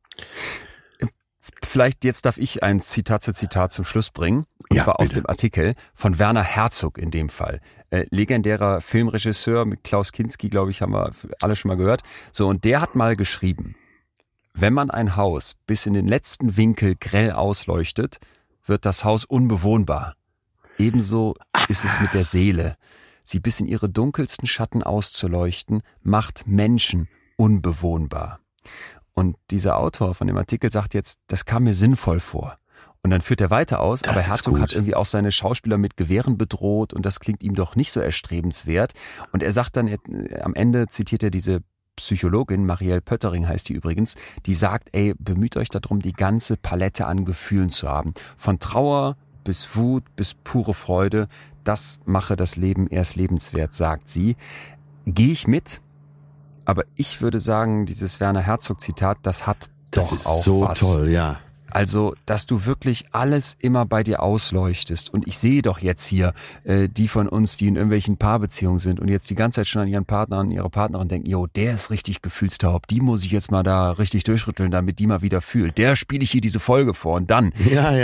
Vielleicht jetzt darf ich ein Zitat zum Schluss bringen. Und zwar aus dem Artikel von Werner Herzog in dem Fall. Legendärer Filmregisseur mit Klaus Kinski, glaube ich, haben wir alle schon mal gehört. So, und der hat mal geschrieben, wenn man ein Haus bis in den letzten Winkel grell ausleuchtet, wird das Haus unbewohnbar. Ebenso ist es mit der Seele. Sie bis in ihre dunkelsten Schatten auszuleuchten, macht Menschen unbewohnbar. Und dieser Autor von dem Artikel sagt jetzt, das kam mir sinnvoll vor. Und dann führt er weiter aus, aber Herzog hat irgendwie auch seine Schauspieler mit Gewehren bedroht und das klingt ihm doch nicht so erstrebenswert. Und er sagt dann, am Ende zitiert er diese Psychologin, Marielle Pöttering heißt die übrigens, die sagt, bemüht euch darum, die ganze Palette an Gefühlen zu haben. Von Trauer bis Wut bis pure Freude, das mache das Leben erst lebenswert, sagt sie. Gehe ich mit? Aber ich würde sagen, dieses Werner Herzog-Zitat, das hat doch auch was. Das ist so toll, ja. Also, dass du wirklich alles immer bei dir ausleuchtest. Und ich sehe doch jetzt hier die von uns, die in irgendwelchen Paarbeziehungen sind und jetzt die ganze Zeit schon an ihren Partner, an ihre Partnerin denken, jo, der ist richtig gefühlstaub, die muss ich jetzt mal da richtig durchrütteln, damit die mal wieder fühlt. Der spiele ich hier diese Folge vor und dann,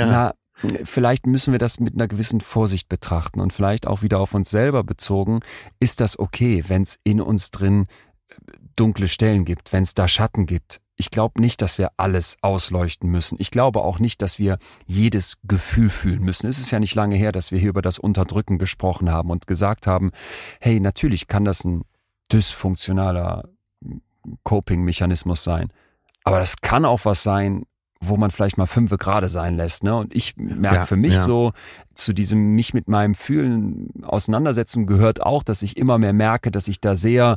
vielleicht müssen wir das mit einer gewissen Vorsicht betrachten und vielleicht auch wieder auf uns selber bezogen, ist das okay, wenn es in uns drin dunkle Stellen gibt, wenn es da Schatten gibt. Ich glaube nicht, dass wir alles ausleuchten müssen. Ich glaube auch nicht, dass wir jedes Gefühl fühlen müssen. Es ist ja nicht lange her, dass wir hier über das Unterdrücken gesprochen haben und gesagt haben, hey, natürlich kann das ein dysfunktionaler Coping-Mechanismus sein. Aber das kann auch was sein, wo man vielleicht mal 5 gerade sein lässt. Ne? Und ich merke für mich so, zu diesem mich mit meinem Fühlen auseinandersetzen gehört auch, dass ich immer mehr merke, dass ich da sehr,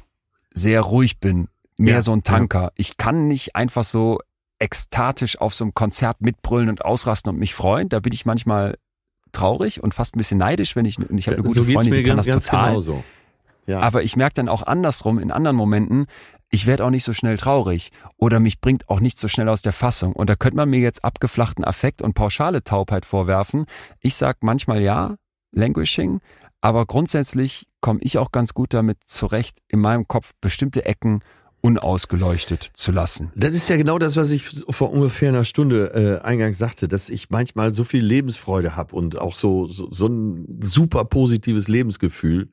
sehr ruhig bin. Mehr so ein Tanker. Ja. Ich kann nicht einfach so ekstatisch auf so einem Konzert mitbrüllen und ausrasten und mich freuen. Da bin ich manchmal traurig und fast ein bisschen neidisch, wenn ich habe eine gute Freundin, die kann das total. Genauso. Ja. Aber ich merke dann auch andersrum, in anderen Momenten, ich werde auch nicht so schnell traurig oder mich bringt auch nicht so schnell aus der Fassung. Und da könnte man mir jetzt abgeflachten Affekt und pauschale Taubheit vorwerfen. Ich sag manchmal ja, Languishing, aber grundsätzlich komme ich auch ganz gut damit zurecht, in meinem Kopf bestimmte Ecken unausgeleuchtet zu lassen. Das ist ja genau das, was ich vor ungefähr einer Stunde eingangs sagte, dass ich manchmal so viel Lebensfreude habe und auch so ein super positives Lebensgefühl.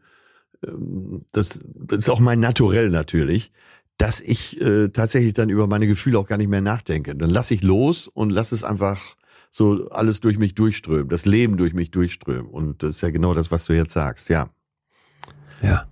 Das ist auch mein Naturell natürlich, dass ich tatsächlich dann über meine Gefühle auch gar nicht mehr nachdenke. Dann lasse ich los und lasse es einfach so alles durch mich durchströmen, das Leben durch mich durchströmen. Und das ist ja genau das, was du jetzt sagst, ja. Ja.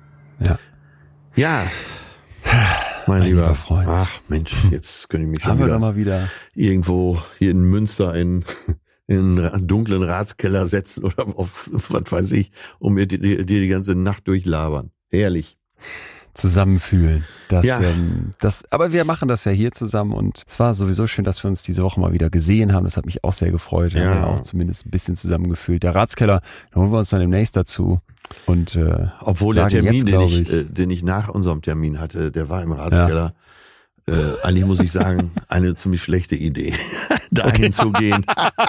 Ja. Mein lieber Freund. Ach Mensch, jetzt könnte ich mich schon wieder irgendwo hier in Münster in einen dunklen Ratskeller setzen oder auf was weiß ich, und mir die ganze Nacht durchlabern. Herrlich. Zusammenfühlen. Aber wir machen das ja hier zusammen und es war sowieso schön, dass wir uns diese Woche mal wieder gesehen haben. Das hat mich auch sehr gefreut. Wir haben ja auch zumindest ein bisschen zusammengefühlt. Der Ratskeller, den holen wir uns dann demnächst dazu. Und obwohl der Termin, den ich nach unserem Termin hatte, der war im Ratskeller. Eigentlich muss ich sagen, eine ziemlich schlechte Idee, dahin zu gehen.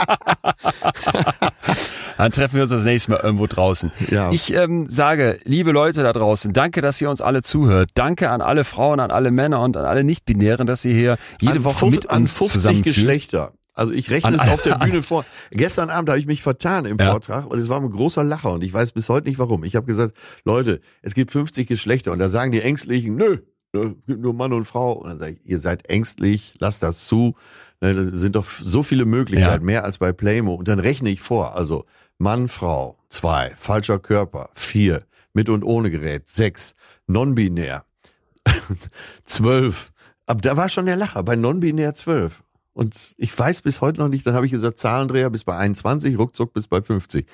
Dann treffen wir uns das nächste Mal irgendwo draußen. Ja. Ich sage, liebe Leute da draußen, danke, dass ihr uns alle zuhört. Danke an alle Frauen, an alle Männer und an alle Nicht-Binären, dass ihr hier jede Woche mit uns zusammenfühlt. 50 Geschlechter. Also ich rechne es auf der Bühne vor. Gestern Abend habe ich mich vertan im Vortrag und es war ein großer Lacher und ich weiß bis heute nicht warum. Ich habe gesagt, Leute, es gibt 50 Geschlechter und da sagen die Ängstlichen, nö, es gibt nur Mann und Frau. Und dann sage ich, ihr seid ängstlich, lasst das zu. Das sind doch so viele Möglichkeiten, mehr als bei Playmo. Und dann rechne ich vor, also Mann, Frau, 2, falscher Körper, 4, mit und ohne Gerät, 6, non-binär, 12. Aber da war schon der Lacher, bei non-binär 12. Und ich weiß bis heute noch nicht, dann habe ich gesagt, Zahlendreher bis bei 21, ruckzuck bis bei 50.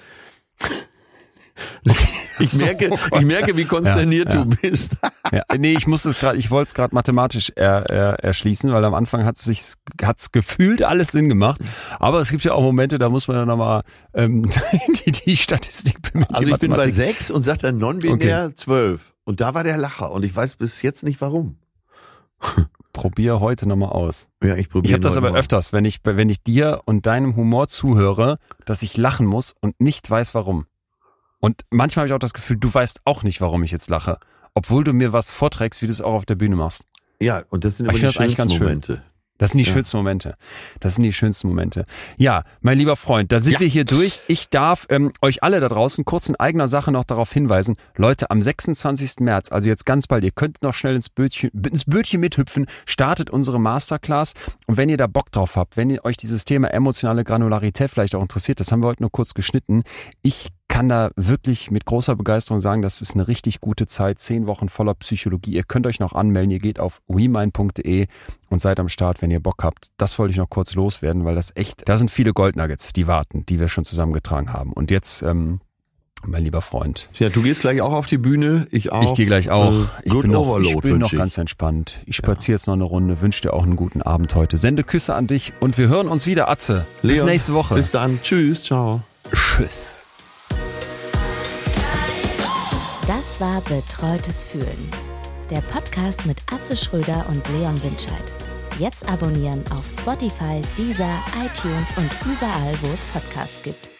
Ich merke, wie konsterniert du bist. Ich wollte es gerade mathematisch erschließen, weil am Anfang hat's gefühlt alles Sinn gemacht. Aber es gibt ja auch Momente, da muss man dann nochmal die Statistik bemühen. Also ich bin bei 6 und sage dann non-binär 12. Und da war der Lacher und ich weiß bis jetzt nicht warum. probier heute nochmal aus. Ja, ich probiere. Ich habe das aber öfters, wenn ich dir und deinem Humor zuhöre, dass ich lachen muss und nicht weiß, warum. Und manchmal habe ich auch das Gefühl, du weißt auch nicht, warum ich jetzt lache. Obwohl du mir was vorträgst, wie du es auch auf der Bühne machst. Ja, und das sind aber die schönsten Momente. Das sind die schönsten Momente. Das sind die schönsten Momente. Ja, mein lieber Freund, da sind wir hier durch. Ich darf euch alle da draußen kurz in eigener Sache noch darauf hinweisen. Leute, am 26. März, also jetzt ganz bald, ihr könnt noch schnell ins Bötchen mithüpfen, startet unsere Masterclass. Und wenn ihr da Bock drauf habt, wenn ihr euch dieses Thema emotionale Granularität vielleicht auch interessiert, das haben wir heute nur kurz geschnitten. Ich kann da wirklich mit großer Begeisterung sagen, das ist eine richtig gute Zeit, 10 Wochen voller Psychologie. Ihr könnt euch noch anmelden, ihr geht auf wemind.de und seid am Start, wenn ihr Bock habt. Das wollte ich noch kurz loswerden, weil das echt, da sind viele Goldnuggets, die warten, die wir schon zusammengetragen haben. Und jetzt, mein lieber Freund. Ja, du gehst gleich auch auf die Bühne, ich auch. Ich gehe gleich auch. Ich bin noch ich. ganz entspannt. Ich spaziere jetzt noch eine Runde, wünsche dir auch einen guten Abend heute. Sende Küsse an dich und wir hören uns wieder, Atze. Leon, bis nächste Woche. Bis dann. Tschüss, ciao. Tschüss. Das war Betreutes Fühlen. Der Podcast mit Atze Schröder und Leon Winscheid. Jetzt abonnieren auf Spotify, Deezer, iTunes und überall, wo es Podcasts gibt.